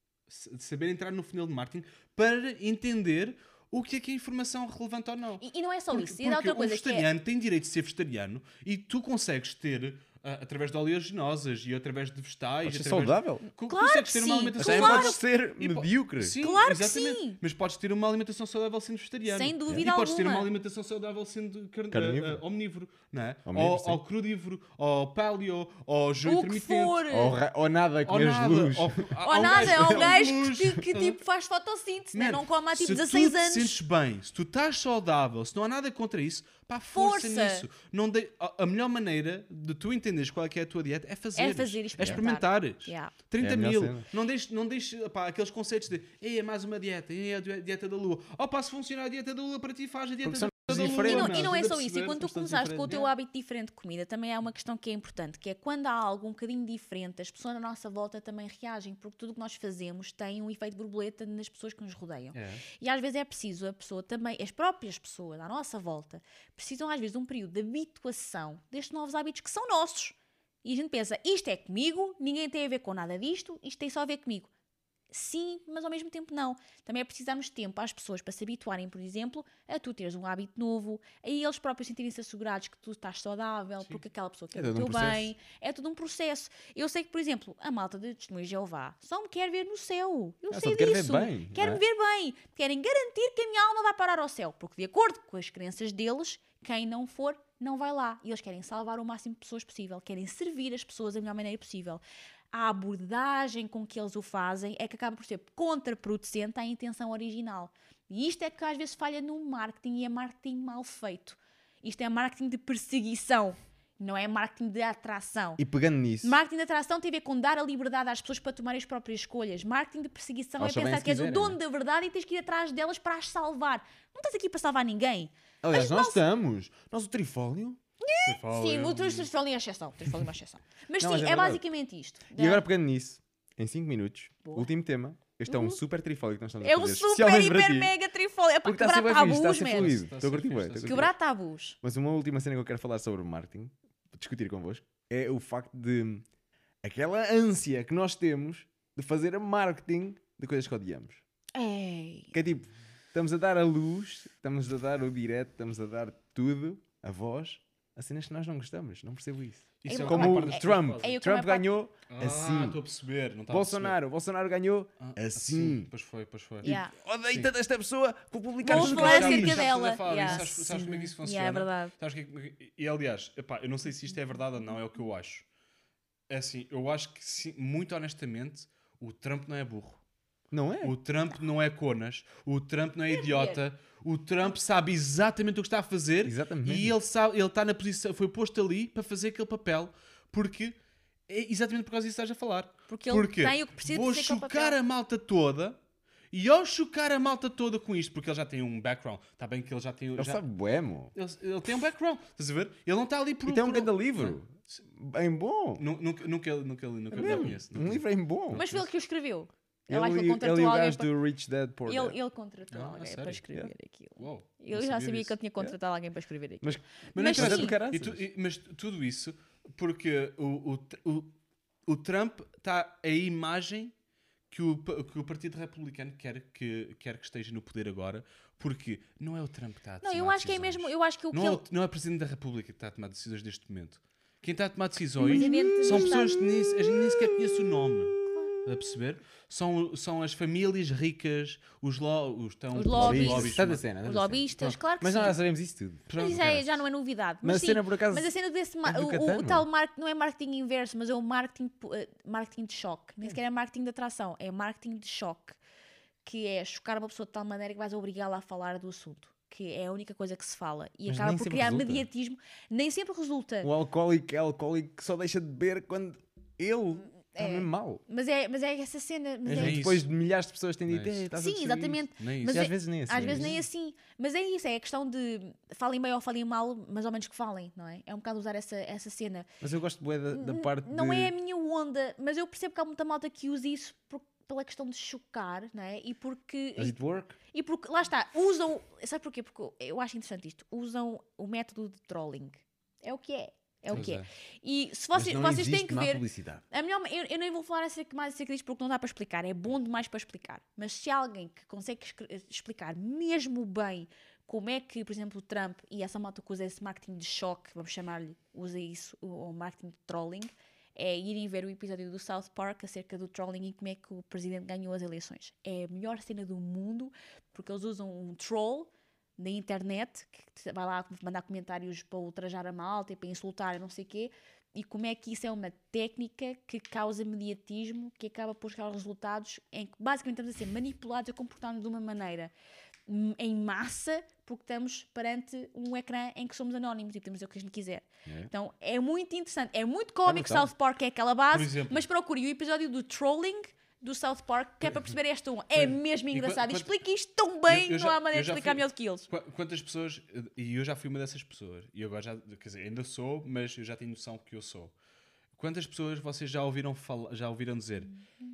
Speaker 3: saber entrar no funil de marketing para entender o que é informação relevante ou não.
Speaker 4: E não é só
Speaker 3: porque,
Speaker 4: isso. E há outra coisa
Speaker 3: o vegetariano tem direito de ser vegetariano e tu consegues ter, através de oleaginosas e através de vegetais...
Speaker 1: Pode ser saudável?
Speaker 4: Claro
Speaker 3: consegues
Speaker 4: que
Speaker 3: ter uma
Speaker 4: sim.
Speaker 3: alimentação
Speaker 1: Mas
Speaker 3: saudável.
Speaker 1: podes ser medíocre.
Speaker 3: Sim,
Speaker 4: Claro que
Speaker 3: exatamente.
Speaker 4: sim.
Speaker 3: Mas podes ter uma alimentação saudável sendo vegetariano.
Speaker 4: Sem dúvida
Speaker 3: E podes ter
Speaker 4: alguma.
Speaker 3: uma alimentação saudável sendo
Speaker 1: Carnívoro.
Speaker 3: omnívoro, não é?
Speaker 1: Omnívoro, sim.
Speaker 3: Ou crudívoro, ou paleo, ou jejum
Speaker 4: O que
Speaker 3: intermitente.
Speaker 4: for.
Speaker 1: Ou nada,
Speaker 3: Ou
Speaker 1: comer
Speaker 3: nada.
Speaker 1: luz.
Speaker 4: Ou nada, é um gajo
Speaker 3: luz.
Speaker 4: que tipo faz fotossíntese, né?
Speaker 3: Man,
Speaker 4: Não come há tipo
Speaker 3: se
Speaker 4: 16
Speaker 3: tu
Speaker 4: anos.
Speaker 3: te sentes bem, se tu estás saudável, se não há nada contra isso, pá, força nisso. Não a melhor maneira de tu entenderes qual é que é a tua dieta é fazer.
Speaker 4: É fazer e
Speaker 3: É
Speaker 4: experimentar.
Speaker 3: experimentares.
Speaker 4: Yeah.
Speaker 3: 30
Speaker 1: É a melhor
Speaker 3: mil.
Speaker 1: cena.
Speaker 3: Não deixes pá, aqueles conceitos de é mais uma dieta, é a dieta da lua. Oh pá, se funcionar a dieta da lua para ti, faz a dieta
Speaker 1: Porque
Speaker 3: da
Speaker 1: são
Speaker 3: lua.
Speaker 1: diferentes.
Speaker 4: E não é
Speaker 3: Estás a
Speaker 4: só isso, e
Speaker 3: perceber?
Speaker 4: quando tu
Speaker 1: São todos
Speaker 4: começaste com o
Speaker 1: diferentes.
Speaker 4: teu hábito diferente de comida, também há uma questão que é importante, que é quando há algo um bocadinho diferente, as pessoas à nossa volta também reagem, porque tudo o que nós fazemos tem um efeito borboleta nas pessoas que nos rodeiam.
Speaker 3: É.
Speaker 4: E às vezes é preciso a pessoa também, as próprias pessoas à nossa volta, precisam às vezes de um período de habituação destes novos hábitos que são nossos. E a gente pensa, isto é comigo, ninguém tem a ver com nada disto, isto tem só a ver comigo. Sim, mas ao mesmo tempo não. Também é preciso darmos tempo às pessoas para se habituarem, por exemplo, a tu teres um hábito novo, a eles próprios sentirem-se assegurados que tu estás saudável, porque aquela pessoa quer o
Speaker 1: todo um
Speaker 4: teu bem. É tudo um processo. Eu sei que, por exemplo, a malta de Testemunhos de Jeová só me quer ver no céu. Eu
Speaker 1: Só
Speaker 4: sei
Speaker 1: te quer ver
Speaker 4: disso.
Speaker 1: bem,
Speaker 4: Quer-me
Speaker 1: não é?
Speaker 4: ver bem. Querem garantir que a minha alma vai parar ao céu. Porque, de acordo com as crenças deles, quem não for, não vai lá. E eles querem salvar o máximo de pessoas possível. Querem servir as pessoas da melhor maneira possível. A abordagem com que eles o fazem é que acaba por ser contraproducente à intenção original. E isto é que às vezes falha no marketing e é marketing mal feito. Isto é marketing de perseguição, não é marketing de atração.
Speaker 1: E pegando nisso,
Speaker 4: Marketing de atração tem a ver com dar a liberdade às pessoas para tomarem as próprias escolhas. Marketing de perseguição
Speaker 1: Elas
Speaker 4: é
Speaker 1: só vêm
Speaker 4: pensar
Speaker 1: se
Speaker 4: que és o
Speaker 1: quiserem,
Speaker 4: dono
Speaker 1: não
Speaker 4: da verdade e tens que ir atrás delas para as salvar. Não estás aqui para salvar ninguém.
Speaker 1: aliás,
Speaker 4: As
Speaker 1: nós
Speaker 4: nossas-
Speaker 1: estamos. Nós o trifólio.
Speaker 4: Sim, o trifólio é uma exceção. Trifólio é uma exceção. Mas
Speaker 1: Não,
Speaker 4: sim,
Speaker 1: mas é
Speaker 4: é
Speaker 1: verdade.
Speaker 4: basicamente isto.
Speaker 1: E agora pegando nisso, em 5 minutos,
Speaker 4: Boa.
Speaker 1: último tema. Este é um super trifólio que nós estamos a
Speaker 4: É um
Speaker 1: fazer.
Speaker 4: super,
Speaker 1: especialmente para
Speaker 4: hiper,
Speaker 1: ti.
Speaker 4: mega trifólio. É para
Speaker 1: Porque está a ser
Speaker 4: quebrar
Speaker 1: bem fixe, está a
Speaker 4: tabus,
Speaker 1: ser
Speaker 4: man.
Speaker 1: fluido.
Speaker 3: Está a
Speaker 1: Estou a
Speaker 3: ser
Speaker 1: curtir
Speaker 3: fixe,
Speaker 1: bué,
Speaker 3: está a
Speaker 1: estou a
Speaker 3: ser
Speaker 1: curtir
Speaker 4: Quebrar tabus.
Speaker 1: Mas uma última cena que eu quero falar sobre marketing, para discutir convosco, é o facto de aquela ânsia que nós temos de fazer marketing de coisas que odiamos.
Speaker 4: Ei.
Speaker 1: Que é tipo, estamos a dar a luz, estamos a dar o direto, estamos a dar tudo, a voz, a cenas que nós não gostamos. Não percebo isso.
Speaker 3: Isso
Speaker 4: É
Speaker 3: é
Speaker 1: Como
Speaker 3: uma
Speaker 1: o
Speaker 3: parte das
Speaker 1: Trump.
Speaker 3: pessoas.
Speaker 4: É o que
Speaker 1: Trump
Speaker 4: a maior
Speaker 1: ganhou
Speaker 3: Ah,
Speaker 1: assim.
Speaker 3: estou a perceber. Não estava a perceber.
Speaker 1: Bolsonaro ganhou assim.
Speaker 3: Pois foi, pois foi.
Speaker 4: Yeah.
Speaker 1: Odeio
Speaker 3: Sim.
Speaker 1: tanto esta pessoa, vou publicar
Speaker 4: Vou
Speaker 1: tudo
Speaker 4: falar
Speaker 1: que ela
Speaker 4: acerca
Speaker 1: diz.
Speaker 4: dela.
Speaker 3: Sabes,
Speaker 4: Yeah.
Speaker 3: sabes como é que isso funciona?
Speaker 4: Yeah, é verdade.
Speaker 3: Sabes e aliás, epá, eu não sei se isto é verdade ou não, é o que eu acho. É assim, eu acho que, sim, muito honestamente, o Trump não é burro.
Speaker 1: Não é?
Speaker 3: O Trump não é conas. O Trump não é idiota. O Trump sabe exatamente o que está a fazer.
Speaker 1: Exatamente.
Speaker 3: E ele sabe, ele está na posição, foi posto ali para fazer aquele papel, porque é exatamente por causa disso que estás a falar.
Speaker 4: Porque ele tem o que precisa
Speaker 3: vou
Speaker 4: de ser aquele
Speaker 3: chocar
Speaker 4: papel.
Speaker 3: a malta toda. E ao chocar a malta toda com isto, porque ele já tem um background, está bem que ele já tem.
Speaker 1: Ele
Speaker 3: já-
Speaker 1: sabe bué, mo.
Speaker 3: ele tem um background, estás a ver? Ele não está ali por.
Speaker 1: E tem um
Speaker 3: por-
Speaker 1: grande livro. Bem bom.
Speaker 3: Nunca
Speaker 1: Mesmo.
Speaker 3: conheço.
Speaker 1: Um livro bem bom.
Speaker 4: Mas foi ele que o escreveu.
Speaker 1: Ele,
Speaker 4: Eu acho que ele
Speaker 1: e
Speaker 4: contratou
Speaker 1: o
Speaker 4: alguém
Speaker 1: gajo
Speaker 4: para...
Speaker 1: do Rich Dad Poor Dad.
Speaker 4: Ele contratou
Speaker 3: Ah,
Speaker 4: alguém
Speaker 3: sério?
Speaker 4: para escrever
Speaker 1: Yeah.
Speaker 4: aquilo.
Speaker 3: Uou,
Speaker 4: Eu
Speaker 3: não
Speaker 4: já
Speaker 3: sabia
Speaker 4: sabia
Speaker 3: disso.
Speaker 4: que ele tinha contratado alguém para escrever aquilo.
Speaker 1: Mas,
Speaker 3: Mas
Speaker 4: Mas
Speaker 3: não
Speaker 4: sim.
Speaker 3: interessa.
Speaker 1: do caraças.
Speaker 3: Mas tudo isso porque o Trump está a imagem que o Partido Republicano quer que esteja no poder agora, porque não é o Trump que está a tomar
Speaker 4: Não, eu acho que é
Speaker 3: decisões.
Speaker 4: mesmo... Eu acho que o que
Speaker 3: Não é,
Speaker 4: ele...
Speaker 3: não é o Presidente da República que está a tomar decisões neste momento. Quem está a tomar decisões
Speaker 4: Presidente
Speaker 3: são
Speaker 4: do
Speaker 3: pessoas
Speaker 4: Estado.
Speaker 3: que a gente nem sequer conhece o nome. A perceber? São as famílias ricas, os lobbies.
Speaker 4: lobbies.
Speaker 1: Tanta cena.
Speaker 4: Os
Speaker 1: tanta
Speaker 4: lobistas,
Speaker 1: cena.
Speaker 4: claro que
Speaker 1: Mas
Speaker 4: sim.
Speaker 1: nós já sabemos isso tudo.
Speaker 4: Mas isso já não é novidade.
Speaker 1: Mas a
Speaker 4: sim,
Speaker 1: cena, por acaso,
Speaker 4: mas a cena desse
Speaker 1: é do
Speaker 4: o
Speaker 1: Catano.
Speaker 4: tal marketing não é marketing inverso, mas é o marketing de choque. Nem sequer é marketing de atração, é marketing de choque. Que é chocar uma pessoa de tal maneira que vais obrigá-la a falar do assunto. Que é a única coisa que se fala. E
Speaker 1: Mas
Speaker 4: acaba
Speaker 1: nem
Speaker 4: por
Speaker 1: sempre
Speaker 4: criar
Speaker 1: resulta.
Speaker 4: mediatismo. Nem sempre resulta.
Speaker 1: O alcoólico é alcoólico que só deixa de beber quando ele Está mesmo mal.
Speaker 4: Mas é essa cena. Mas
Speaker 3: É isso.
Speaker 1: Depois de milhares de pessoas têm dito,
Speaker 3: Não é isso.
Speaker 1: estás a
Speaker 4: Sim,
Speaker 1: destruir
Speaker 4: exatamente.
Speaker 1: isto.
Speaker 3: Nem
Speaker 4: Mas
Speaker 3: isso.
Speaker 1: E às vezes nem assim.
Speaker 4: Às vezes nem assim. Mas é isso, é a questão de falem bem ou falem mal, mas ao menos que falem, não é? É um bocado usar essa cena.
Speaker 1: Mas eu gosto bué da parte
Speaker 4: Não
Speaker 1: de...
Speaker 4: é a minha onda, mas eu percebo que há muita malta que usa isso pela questão de chocar, não é? E porque...
Speaker 1: Does it work?
Speaker 4: E porque, lá está, usam... Sabe porquê? Porque eu acho interessante isto. Usam o método de trolling. É o que é. É o
Speaker 3: Pois
Speaker 4: que é.
Speaker 3: é.
Speaker 4: E se
Speaker 1: Mas
Speaker 4: vocês,
Speaker 1: não
Speaker 4: vocês têm
Speaker 1: existe
Speaker 4: que
Speaker 1: má
Speaker 4: ver...
Speaker 1: publicidade.
Speaker 4: Eu nem vou falar mais acerca disto porque não dá para explicar. É bom demais para explicar. Mas se há alguém que consegue explicar mesmo bem como é que, por exemplo, o Trump e essa malta que usa esse marketing de choque, vamos chamar-lhe, usa isso, o marketing de trolling, é irem ver o episódio do South Park acerca do trolling e como é que o presidente ganhou as eleições. É a melhor cena do mundo porque eles usam um troll na internet que vai lá mandar comentários para ultrajar a malta e para insultar e não sei o quê, e como é que isso é uma técnica que causa mediatismo, que acaba por chegar aos resultados em que basicamente estamos a ser manipulados a comportar-nos de uma maneira em massa, porque estamos perante um ecrã em que somos anónimos e podemos dizer o que a gente quiser. Então é muito interessante, é muito cómico.
Speaker 1: brutal.
Speaker 4: South Park é aquela
Speaker 3: Por
Speaker 4: base,
Speaker 3: exemplo.
Speaker 4: mas procure o episódio do trolling do South Park, que é para perceber esta um. É mesmo engraçado.
Speaker 3: quant-
Speaker 4: Explica isto tão bem,
Speaker 3: eu
Speaker 4: não há maneira
Speaker 3: eu
Speaker 4: de
Speaker 3: já
Speaker 4: explicar
Speaker 3: fui-
Speaker 4: melhor do que eles.
Speaker 3: Quantas pessoas, e eu já fui uma dessas pessoas, e agora já, quer dizer, ainda sou, mas eu já tenho noção que eu sou. Quantas pessoas vocês já ouviram dizer: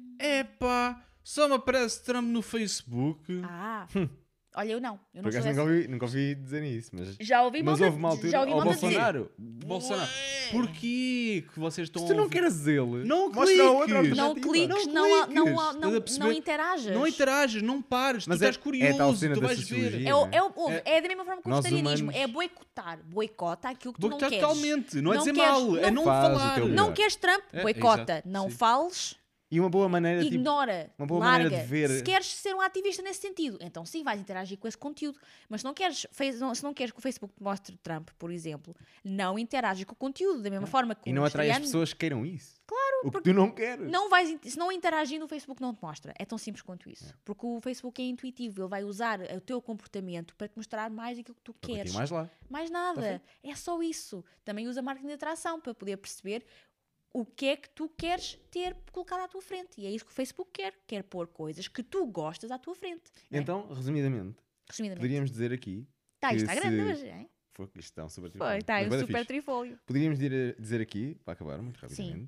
Speaker 3: epá, só me aparece Trump no Facebook?
Speaker 4: Olha, eu não
Speaker 1: Por
Speaker 4: sou
Speaker 1: acaso
Speaker 4: dessa.
Speaker 1: nunca ouvi dizer isso, mas...
Speaker 4: Já ouvi
Speaker 1: Mas
Speaker 4: malta,
Speaker 1: houve uma altura
Speaker 4: já ouvi
Speaker 1: ao
Speaker 4: malta dizer.
Speaker 1: Bolsonaro.
Speaker 3: Bolsonaro. Porquê que vocês estão
Speaker 1: Se tu
Speaker 3: a
Speaker 1: não
Speaker 3: ouvir-
Speaker 1: queres ele,
Speaker 3: Não
Speaker 1: mostra a outra
Speaker 3: cliques.
Speaker 4: Não
Speaker 1: alternativa.
Speaker 4: cliques,
Speaker 3: Não
Speaker 4: não
Speaker 3: cliques. Estás a perceber?
Speaker 4: interajas.
Speaker 3: Não interages, não pares,
Speaker 1: Mas
Speaker 3: tu estás
Speaker 1: é tal
Speaker 3: curioso,
Speaker 1: cena
Speaker 3: tu
Speaker 1: da
Speaker 3: vais ver.
Speaker 1: sociologia.
Speaker 4: É da mesma forma que o
Speaker 1: Nós
Speaker 4: vegetarianismo.
Speaker 1: humanos-
Speaker 4: É boicotar. Boicota aquilo que tu não
Speaker 3: Boicotar
Speaker 4: queres.
Speaker 3: totalmente, não é dizer
Speaker 4: queres-
Speaker 3: mal, é não
Speaker 1: faz o
Speaker 3: falar.
Speaker 1: teu melhor.
Speaker 4: Não queres Trump?
Speaker 3: É,
Speaker 4: Boicota.
Speaker 3: exato,
Speaker 4: Não
Speaker 3: sim.
Speaker 4: fales.
Speaker 1: E uma boa maneira, tipo...
Speaker 4: Ignora,
Speaker 1: uma boa
Speaker 4: larga.
Speaker 1: maneira de ver-
Speaker 4: Se queres ser um ativista nesse sentido, então sim, vais interagir com esse conteúdo. Mas se não queres que o Facebook te mostre Trump, por exemplo, não interages com o conteúdo, da mesma forma que
Speaker 1: E
Speaker 4: o
Speaker 1: não atrai as
Speaker 4: vegetariano-
Speaker 1: pessoas que queiram isso. Claro. O que tu não queres.
Speaker 4: Se não interagir, o Facebook não te mostra. É tão simples quanto isso. Porque o Facebook é intuitivo, ele vai usar o teu comportamento para te mostrar mais aquilo que tu
Speaker 1: Para
Speaker 4: queres.
Speaker 1: ti mais lá.
Speaker 4: Mais nada. É só isso. Também usa marketing de atração para poder perceber o que é que tu queres ter colocado à tua frente. E é isso que o Facebook quer. Quer pôr coisas que tu gostas à tua frente. não é?
Speaker 1: Então, resumidamente,
Speaker 4: Resumidamente.
Speaker 1: poderíamos dizer aqui...
Speaker 4: Tá, isto
Speaker 1: que
Speaker 4: está grande
Speaker 1: se-
Speaker 4: hoje, hein?
Speaker 1: Foi, isto está um super
Speaker 4: Foi,
Speaker 1: trifólio.
Speaker 4: está
Speaker 1: Mas
Speaker 4: um
Speaker 1: bué da
Speaker 4: super
Speaker 1: fixe.
Speaker 4: trifólio.
Speaker 1: Poderíamos dizer aqui, para acabar muito rapidamente,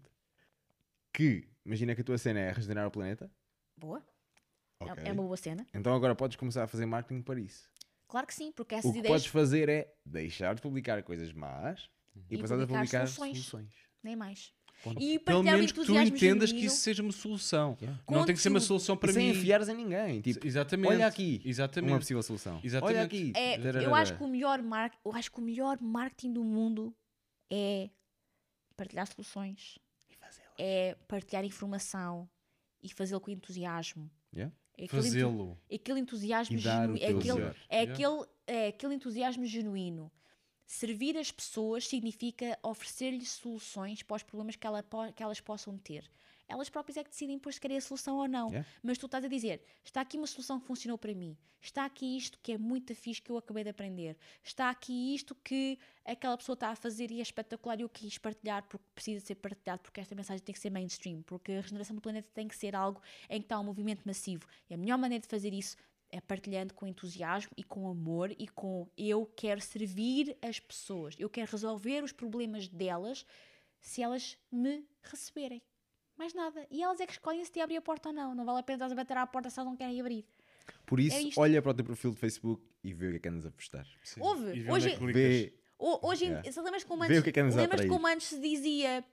Speaker 1: que imagina que a tua cena é regenerar o planeta.
Speaker 4: Boa.
Speaker 1: Ok.
Speaker 4: É uma boa cena.
Speaker 1: Então agora podes começar a fazer marketing para isso.
Speaker 4: Claro que sim, porque
Speaker 1: O
Speaker 4: essas
Speaker 1: que
Speaker 4: ideias
Speaker 1: podes fazer é deixar de publicar coisas más e passar a
Speaker 4: publicar
Speaker 1: publicar
Speaker 4: soluções.
Speaker 1: soluções.
Speaker 4: nem mais.
Speaker 1: Ponto.
Speaker 4: E
Speaker 3: Pelo
Speaker 4: partilhar o
Speaker 3: menos que tu
Speaker 4: entusiasmo
Speaker 3: entendas que
Speaker 4: genuíno.
Speaker 3: isso seja uma solução.
Speaker 1: Yeah.
Speaker 3: Não tem que ser uma
Speaker 4: Contudo,
Speaker 3: solução para
Speaker 1: E sem
Speaker 3: mim.
Speaker 1: enfiares em ninguém. Tipo,
Speaker 3: Exatamente.
Speaker 1: olha aqui
Speaker 3: Exatamente.
Speaker 1: uma possível solução.
Speaker 3: Exatamente.
Speaker 1: Olha aqui.
Speaker 4: É, eu
Speaker 1: Tararara.
Speaker 4: acho que o melhor marketing do mundo é partilhar soluções, é partilhar informação e fazê-lo com entusiasmo.
Speaker 1: Yeah.
Speaker 4: É aquele
Speaker 3: Fazê-lo.
Speaker 4: aquele entusiasmo
Speaker 1: E dar o
Speaker 4: genuíno,
Speaker 1: teu melhor.
Speaker 4: é aquele entusiasmo genuíno. Servir as pessoas significa oferecer-lhes soluções para os problemas que elas possam ter. Elas próprias é que decidem depois se querem a solução ou não.
Speaker 1: Yeah.
Speaker 4: Mas tu estás a dizer, está aqui uma solução que funcionou para mim. Está aqui isto que é muito fixe que eu acabei de aprender. Está aqui isto que aquela pessoa está a fazer e é espetacular e eu quis partilhar porque precisa ser partilhado, porque esta mensagem tem que ser mainstream, porque a regeneração do planeta tem que ser algo em que está um movimento massivo. E a melhor maneira de fazer isso é partilhando com entusiasmo e com amor e com eu quero servir as pessoas. Eu quero resolver os problemas delas se elas me receberem. Mais nada. E elas é que escolhem se te abrir a porta ou não. Não vale a pena estás a bater à porta se elas não querem abrir.
Speaker 1: Por isso,
Speaker 4: É isto.
Speaker 1: olha para o teu perfil de Facebook e vê o que é que andas a postar.
Speaker 3: Sim.
Speaker 4: Ouve,
Speaker 3: E vê
Speaker 4: hoje-
Speaker 3: onde é que clicas.
Speaker 1: Vê.
Speaker 4: Hoje,
Speaker 1: Yeah.
Speaker 4: lembras como
Speaker 1: Vê o que é que andas a
Speaker 4: lembras
Speaker 1: atrair.
Speaker 4: como antes se dizia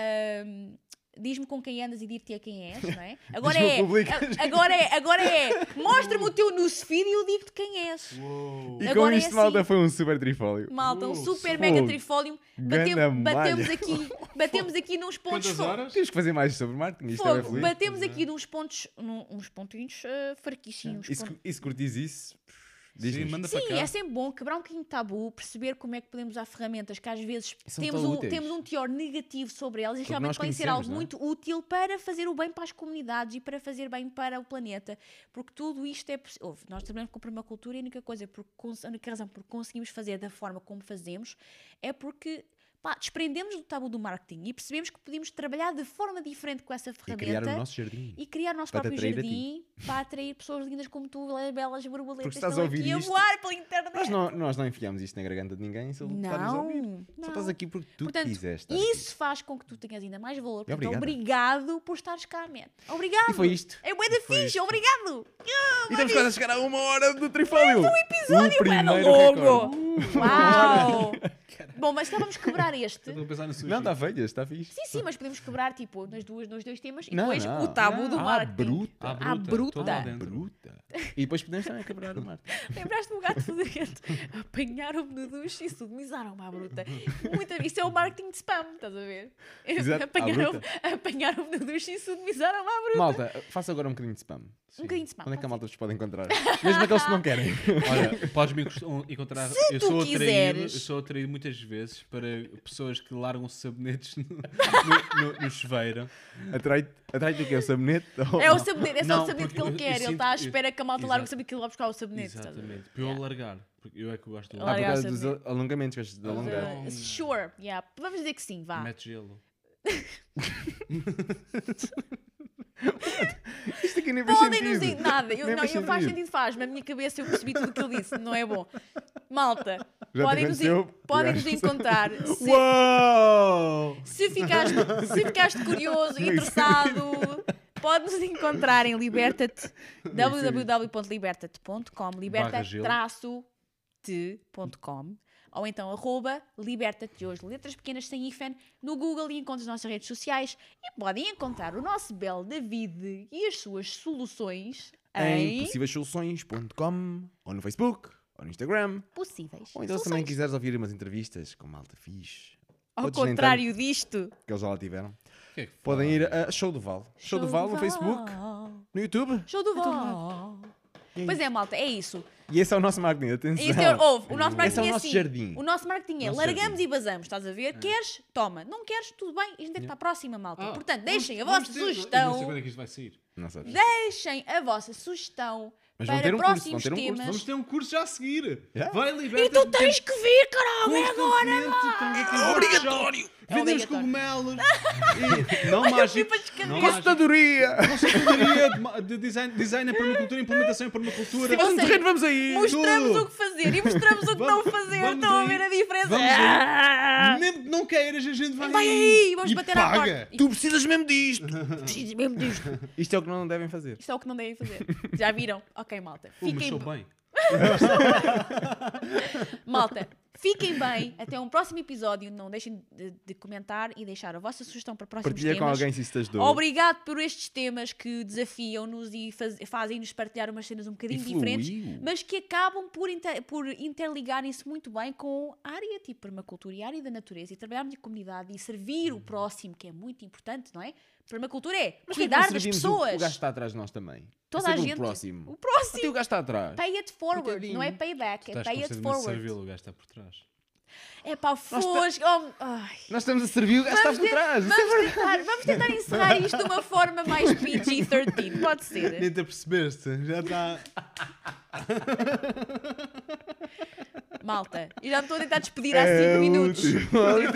Speaker 4: diz-me com quem andas e dir-te a quem és, não é? Agora
Speaker 1: Diz-me o
Speaker 4: é,
Speaker 1: que publicas.
Speaker 4: agora é mostra-me o teu newsfeed e eu digo-te quem és.
Speaker 3: Uou.
Speaker 1: E
Speaker 4: Agora
Speaker 1: com
Speaker 4: é
Speaker 1: isto,
Speaker 4: assim.
Speaker 1: malta, foi um super trifólio.
Speaker 4: Malta, um super
Speaker 1: fogo.
Speaker 4: mega trifólio.
Speaker 1: Ganda
Speaker 4: Batemos
Speaker 1: malha.
Speaker 4: batemos aqui nos pontos.
Speaker 3: Quantas horas?
Speaker 1: Temos que fazer mais sobre marketing. Isto é bem
Speaker 4: Fogo,
Speaker 1: feliz.
Speaker 4: batemos aqui nos pontos, uns pontinhos fraquíssimos.
Speaker 1: E se curtis isso,
Speaker 3: Sim,
Speaker 1: diz-nos.
Speaker 3: manda para
Speaker 4: Sim,
Speaker 3: cá.
Speaker 4: é sempre bom quebrar um bocadinho de tabu, perceber como é que podemos usar ferramentas que às vezes
Speaker 1: São
Speaker 4: temos
Speaker 1: tão úteis.
Speaker 4: temos um teor negativo sobre elas e
Speaker 1: Porque
Speaker 4: realmente
Speaker 1: nós
Speaker 4: podem ser
Speaker 1: conhecemos,
Speaker 4: algo
Speaker 1: não é?
Speaker 4: muito útil para fazer o bem para as comunidades e para fazer bem para o planeta. Porque tudo isto é possível. Nós trabalhamos com a permacultura e a única razão por que conseguimos fazer da forma como fazemos é porque pá, desprendemos do tabu do marketing e percebemos que podíamos trabalhar de forma diferente com essa
Speaker 1: E
Speaker 4: ferramenta
Speaker 1: criar o nosso jardim.
Speaker 4: e criar o nosso
Speaker 1: Para te
Speaker 4: próprio
Speaker 1: atrair a ti.
Speaker 4: jardim para atrair pessoas lindas como tu, belas borboletas
Speaker 1: Porque
Speaker 4: que
Speaker 1: estás
Speaker 4: estão
Speaker 1: a ouvir
Speaker 4: aqui a
Speaker 1: isto,
Speaker 4: voar pela internet.
Speaker 1: Nós não enfiamos isto na garganta de ninguém se ele está-nos a ouvir.
Speaker 4: Não,
Speaker 1: Só estás aqui porque tu
Speaker 4: Portanto,
Speaker 1: quiseste.
Speaker 4: isso faz com que tu tenhas ainda mais valor. Portanto,
Speaker 1: obrigada.
Speaker 4: obrigado por estares cá, man. Obrigado.
Speaker 1: E foi isto.
Speaker 4: É bué da fixe, obrigado.
Speaker 1: E estamos quase a chegar a 1 hora do Trifólio.
Speaker 4: Episódio
Speaker 1: o
Speaker 4: bué da
Speaker 1: primeiro
Speaker 4: longo.
Speaker 1: recorde.
Speaker 4: Uau. Bom, mas então vamos quebrar este.
Speaker 3: Estou a pensar no sushi.
Speaker 1: Não, está feio, está fixe.
Speaker 4: Sim, mas podemos quebrar tipo nos dois temas e
Speaker 1: Não,
Speaker 4: depois
Speaker 1: não.
Speaker 4: o tabu do
Speaker 1: Ah,
Speaker 4: marketing.
Speaker 1: bruta.
Speaker 4: À bruta.
Speaker 3: Tô lá dentro.
Speaker 1: Bruta. E depois podemos também quebrar o marketing.
Speaker 4: Lembraste-me do gato fedorento? Apanharam-me no duche e sodomizaram-me à bruta. Isso é o marketing de spam, estás a ver?
Speaker 1: Exato,
Speaker 4: Apanharam-me no duche e sodomizaram-me à bruta.
Speaker 1: Malta, faça agora um bocadinho de spam.
Speaker 4: Um bocadinho de spam.
Speaker 1: Onde é que a
Speaker 4: pode
Speaker 1: malta vos pode encontrar? Mesmo aqueles que não querem.
Speaker 3: Olha, podes-me encontrar. Eu
Speaker 4: tu
Speaker 3: sou atraído,
Speaker 4: quiseres.
Speaker 3: eu sou atraído muitas vezes para pessoas que largam sabonetes no chuveiro.
Speaker 1: Atrai-te o que é o sabonete?
Speaker 4: ser. É o sabonete, é só
Speaker 3: Não,
Speaker 4: o sabonete que
Speaker 3: porque
Speaker 4: ele
Speaker 3: eu
Speaker 4: quer. Ele
Speaker 3: sinto-
Speaker 4: está à espera que a malta largue o
Speaker 3: Exato.
Speaker 4: sabonete que ele vai buscar o sabonete. estás a ver?
Speaker 3: Exatamente. Para eu alargar. Porque eu é que eu gosto de
Speaker 1: Por
Speaker 4: Largar
Speaker 3: alargar.
Speaker 1: causa dos
Speaker 4: sabonete.
Speaker 1: alongamentos, gostas de alongar.
Speaker 4: Sure, yeah. Vamos dizer que sim, vá.
Speaker 3: Mete gelo.
Speaker 1: Isto aqui nem faz
Speaker 4: Podem nos
Speaker 1: sentido.
Speaker 4: nada.
Speaker 1: Nem faz
Speaker 4: Eu faz
Speaker 1: sentido.
Speaker 4: sentido, faz. Na minha cabeça eu percebi tudo o que ele disse. Não é bom. Malta,
Speaker 1: Já te aconteceu?
Speaker 4: podem nos
Speaker 1: Pegaste-
Speaker 4: encontrar.
Speaker 1: Uou!
Speaker 4: Se ficaste curioso, interessado, pode-nos encontrar em Liberta-te, www.libertate.com, liberta-te.com, ou então @liberta-te hoje, letras pequenas sem hífen, no Google, e encontras as nossas redes sociais e podem encontrar o nosso belo David e as suas soluções
Speaker 1: Em
Speaker 4: em
Speaker 1: possíveissoluções.com ou no Facebook ou no Instagram.
Speaker 4: possíveis.
Speaker 1: Ou então se
Speaker 4: soluções.
Speaker 1: também quiseres ouvir umas entrevistas com malta fixe,
Speaker 4: Ao
Speaker 1: outros nem
Speaker 4: contrário disto.
Speaker 1: que eles já lá tiveram,
Speaker 3: O que é que
Speaker 1: podem ir
Speaker 3: faz?
Speaker 1: a Show do Val. Show do Val no Facebook, no YouTube.
Speaker 4: Show do Val. Pois é, malta, é isso.
Speaker 1: E esse é o nosso marketing, atenção.
Speaker 4: Isso é, ouve, o nosso marketing
Speaker 1: Esse é o
Speaker 4: é
Speaker 1: nosso
Speaker 4: assim.
Speaker 1: jardim.
Speaker 4: O nosso marketing é
Speaker 1: Nosso
Speaker 4: largamos
Speaker 1: jardim.
Speaker 4: e basamos, estás a ver? Queres? Toma. Não queres? Tudo bem. E a gente tem que ir para a próxima, malta.
Speaker 3: Ah,
Speaker 4: Portanto, deixem a
Speaker 3: vamos
Speaker 4: vossa
Speaker 3: ter- Eu não sei
Speaker 4: sugestão.
Speaker 3: quando é que isto vai sair.
Speaker 1: Não sabes.
Speaker 4: Deixem a vossa sugestão
Speaker 1: Mas vão
Speaker 4: para
Speaker 1: ter um curso,
Speaker 4: próximos
Speaker 1: vão ter um curso.
Speaker 4: temas.
Speaker 3: Vamos ter um curso já a seguir.
Speaker 1: Yeah.
Speaker 3: Vai, liberta.
Speaker 4: E tu tens que vir, caralho! É agora!
Speaker 3: É obrigatório. Vendemos
Speaker 4: obrigatório.
Speaker 3: cogumelos. E não mágico.
Speaker 4: pipas de cabeça.
Speaker 3: Não mágico.
Speaker 1: Consultadoria!
Speaker 3: Consultoria de design, permacultura, implementação em permacultura.
Speaker 4: Ou seja,
Speaker 1: Vamos aí!
Speaker 4: Mostramos
Speaker 3: tudo.
Speaker 4: o que fazer e mostramos o que não fazer.
Speaker 3: vamos
Speaker 4: Estão a
Speaker 3: aí.
Speaker 4: ver a diferença?
Speaker 3: Vamos
Speaker 4: Ah!
Speaker 3: Mesmo que não queiras, a gente vai,
Speaker 4: Vai aí, vamos
Speaker 3: e
Speaker 4: bater à
Speaker 3: paga.
Speaker 4: porta.
Speaker 1: Tu precisas mesmo disto!
Speaker 4: Preciso mesmo disto.
Speaker 1: Isto é o que não devem fazer.
Speaker 4: Isto é o que não devem fazer. Já viram? Ok, malta.
Speaker 3: Mas
Speaker 4: Fiquem
Speaker 3: sou bem.
Speaker 4: Malta, fiquem bem. Até um próximo episódio. Não deixem de comentar e deixar a vossa sugestão para próximos
Speaker 1: Partilha com
Speaker 4: temas.
Speaker 1: alguém se isso te ajudou.
Speaker 4: Obrigado por estes temas que desafiam-nos e fazem-nos partilhar umas cenas um bocadinho
Speaker 1: E
Speaker 4: diferentes,
Speaker 1: fluiu.
Speaker 4: mas que acabam por interligarem-se muito bem com a área tipo permacultura e a área da natureza, e trabalharmos em comunidade e servir o próximo, que é muito importante, não é? Permacultura é
Speaker 1: Mas porquê que
Speaker 4: cuidar
Speaker 1: não
Speaker 4: das
Speaker 1: servimos
Speaker 4: pessoas.
Speaker 1: O gajo está atrás de nós também.
Speaker 4: Toda
Speaker 1: É
Speaker 4: a
Speaker 1: sempre
Speaker 4: gente.
Speaker 1: O próximo.
Speaker 4: O próximo.
Speaker 1: Até o gajo está atrás.
Speaker 4: Pay it forward,
Speaker 1: Coitadinho.
Speaker 4: não é payback, é
Speaker 3: Estás
Speaker 4: pay it
Speaker 3: constantemente a
Speaker 4: forward.
Speaker 3: servi-lo, o gajo está por trás.
Speaker 4: É pá, fosco. Oh, ai.
Speaker 1: Nós estamos a servir, o gajo está por trás. Isso é verdade.
Speaker 4: Vamos tentar encerrar isto de uma forma mais PG-13, pode ser?
Speaker 3: Nem te apercebeste, já está.
Speaker 4: Malta, eu já me estou a tentar despedir há 5
Speaker 1: É o
Speaker 4: minutos.
Speaker 1: Trifólio,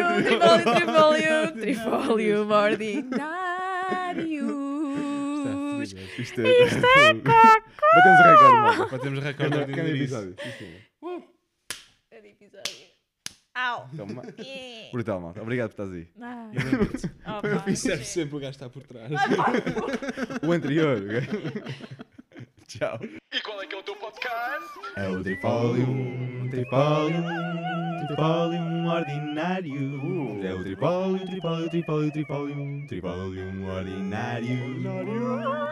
Speaker 4: Trifólio ordinário.
Speaker 1: Isto é Batemos o recorde, malta.
Speaker 3: Batemos recorde de
Speaker 1: Cada
Speaker 3: nariz.
Speaker 1: episódio. Sim, senhor.
Speaker 4: Cada episódio. Au.
Speaker 1: Toma.
Speaker 4: Yeah.
Speaker 1: Brutal, malta. Obrigado por estás aí.
Speaker 4: Ah.
Speaker 3: Eu
Speaker 4: Oh, pá,
Speaker 3: percebo sempre o gajo está por trás.
Speaker 1: O anterior, ok? Tchau.
Speaker 2: E qual é que é o teu podcast?
Speaker 1: É o Trifólium, Trifólium, Trifólium ordinário. É o Trifólium, Trifólium, Trifólium, Trifólium, Trifólium ordinário.